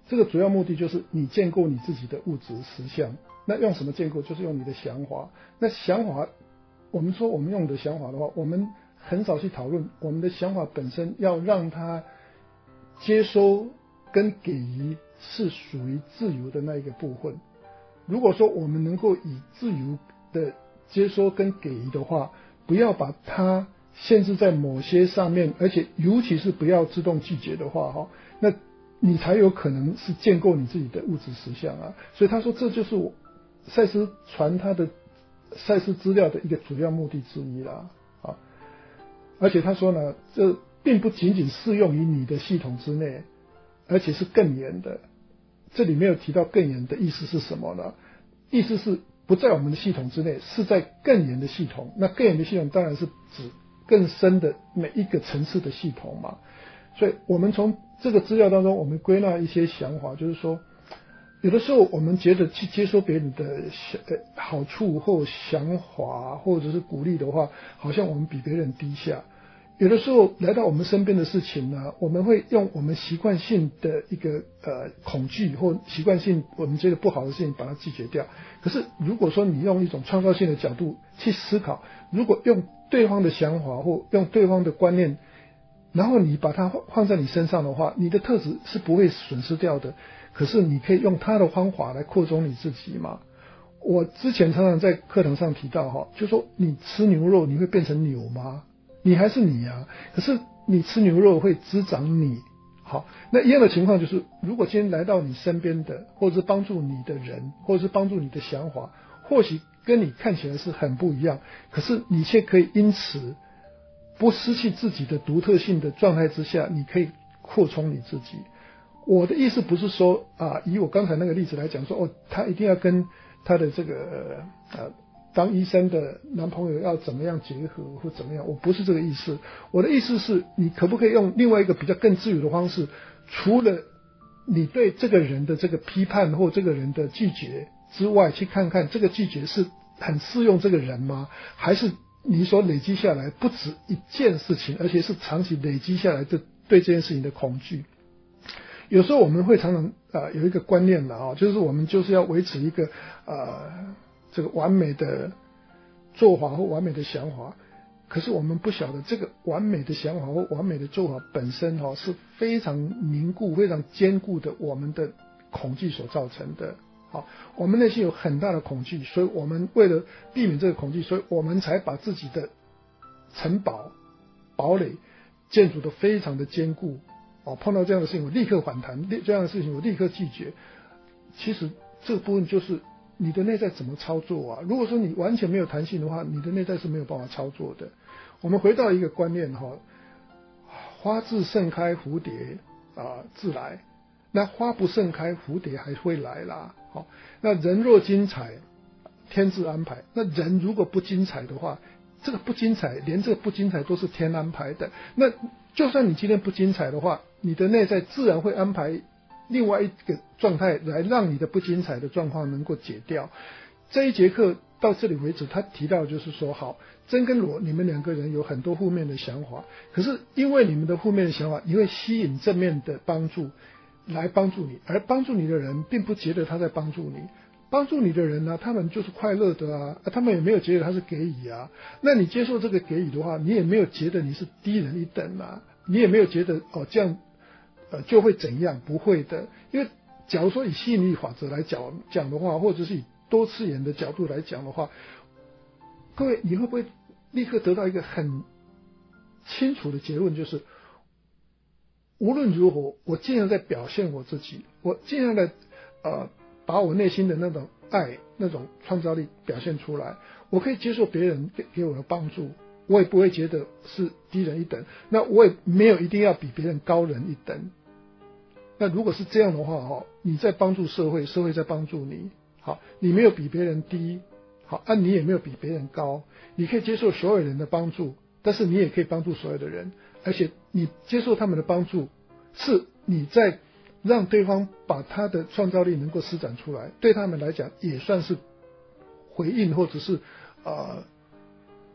这个主要目的就是你建构你自己的物质实相。那用什么建构？就是用你的想法。那想法，我们说我们用的想法的话，我们很少去讨论我们的想法本身要让它接收跟给予是属于自由的那一个部分。如果说我们能够以自由的接收跟给予的话，不要把它限制在某些上面，而且尤其是不要自动拒绝的话，那你才有可能是建构你自己的物质实相啊。所以他说这就是赛斯传他的赛斯资料的一个主要目的之一啦。而且他说呢，这并不仅仅适用于你的系统之内，而且是更严的。这里没有提到更严的意思是什么呢？意思是不在我们的系统之内，是在更严的系统。那更严的系统当然是指更深的每一个层次的系统嘛。所以我们从这个资料当中，我们归纳一些想法，就是说有的时候我们觉得去接收别人的好处或想法或者是鼓励的话，好像我们比别人低下。有的时候来到我们身边的事情呢，我们会用我们习惯性的一个恐惧或习惯性我们觉得不好的事情把它拒绝掉。可是如果说你用一种创造性的角度去思考，如果用对方的想法或用对方的观念，然后你把它放在你身上的话，你的特质是不会损失掉的。可是你可以用他的方法来扩充你自己嘛。我之前常常在课堂上提到就说你吃牛肉你会变成牛吗？你还是你啊，可是你吃牛肉会滋长你。好，那一样的情况就是，如果今天来到你身边的，或者是帮助你的人，或者是帮助你的想法，或许跟你看起来是很不一样，可是你却可以因此不失去自己的独特性的状态之下，你可以扩充你自己。我的意思不是说以我刚才那个例子来讲说他一定要跟他的这个当医生的男朋友要怎么样结合或怎么样，我不是这个意思。我的意思是你可不可以用另外一个比较更自由的方式，除了你对这个人的这个批判或这个人的拒绝之外，去看看这个拒绝是很适用这个人吗？还是你所累积下来不止一件事情，而且是长期累积下来的对这件事情的恐惧。有时候我们会常常有一个观念的就是我们就是要维持一个这个完美的做法或完美的想法，可是我们不晓得这个完美的想法或完美的做法本身是非常凝固非常坚固的我们的恐惧所造成的。好，我们内心有很大的恐惧，所以我们为了避免这个恐惧，所以我们才把自己的城堡堡垒建筑得非常的坚固。碰到这样的事情我立刻反弹，这样的事情我立刻拒绝。其实这个部分就是你的内在怎么操作啊？如果说你完全没有弹性的话，你的内在是没有办法操作的。我们回到一个观念花自盛开，蝴蝶自来。那花不盛开，蝴蝶还会来啦。那人若精彩，天自安排。那人如果不精彩的话，这个不精彩，连这个不精彩都是天安排的。那就算你今天不精彩的话，你的内在自然会安排另外一个状态来让你的不精彩的状况能够解掉。这一节课到这里为止，他提到就是说，好，真跟罗你们两个人有很多负面的想法，可是因为你们的负面的想法，你会吸引正面的帮助来帮助你，而帮助你的人并不觉得他在帮助你。帮助你的人呢，他们就是快乐的他们也没有觉得他是给予啊。那你接受这个给予的话，你也没有觉得你是低人一等你也没有觉得这样就会怎样，不会的。因为假如说以吸引力法则来讲的话，或者是以多次元的角度来讲的话，各位你会不会立刻得到一个很清楚的结论，就是无论如何我尽量在表现我自己，我尽量的把我内心的那种爱那种创造力表现出来，我可以接受别人给我的帮助，我也不会觉得是低人一等，那我也没有一定要比别人高人一等。那如果是这样的话你在帮助社会，社会在帮助你。好，你没有比别人低，好你也没有比别人高，你可以接受所有人的帮助，但是你也可以帮助所有的人，而且你接受他们的帮助，是你在让对方把他的创造力能够施展出来，对他们来讲也算是回应或者是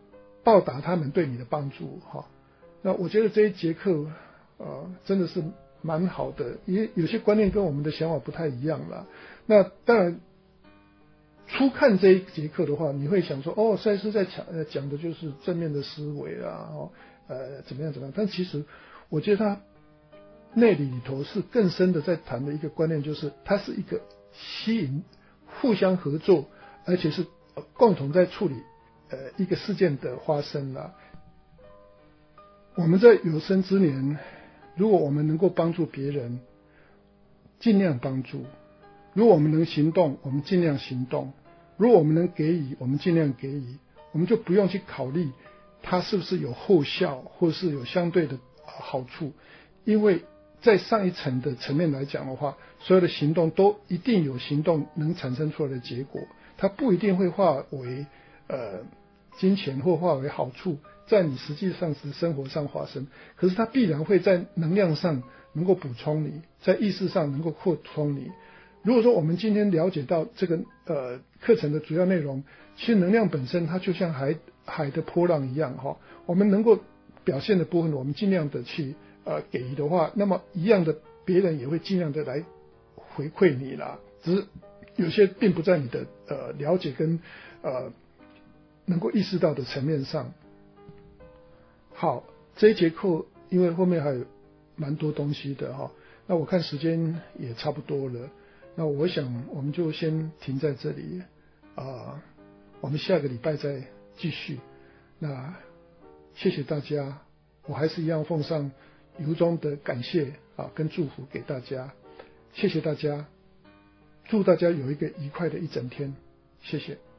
报答他们对你的帮助那我觉得这一节课真的是蛮好的，也有些观念跟我们的想法不太一样啦。那当然，初看这一节课的话，你会想说，哦，赛斯在讲的就是正面的思维啊，怎么样怎么样。但其实我觉得他内里头是更深的在谈的一个观念，就是它是一个吸引、互相合作，而且是共同在处理一个事件的发生啦。我们在有生之年，如果我们能够帮助别人，尽量帮助；如果我们能行动，我们尽量行动；如果我们能给予，我们尽量给予。我们就不用去考虑它是不是有后效，或是有相对的好处，因为在上一层的层面来讲的话，所有的行动都一定有行动能产生出来的结果，它不一定会化为金钱或化为好处，在你实际上是生活上发生，可是它必然会在能量上能够补充你，在意识上能够扩充你。如果说我们今天了解到这个课程的主要内容，其实能量本身它就像海的波浪一样哈，我们能够表现的部分，我们尽量的去给予的话，那么一样的别人也会尽量的来回馈你啦，只是有些并不在你的了解跟能够意识到的层面上。好，这一节课因为后面还有蛮多东西的哈，那我看时间也差不多了，那我想我们就先停在这里我们下个礼拜再继续。那谢谢大家，我还是一样奉上由衷的感谢跟祝福给大家，谢谢大家，祝大家有一个愉快的一整天，谢谢。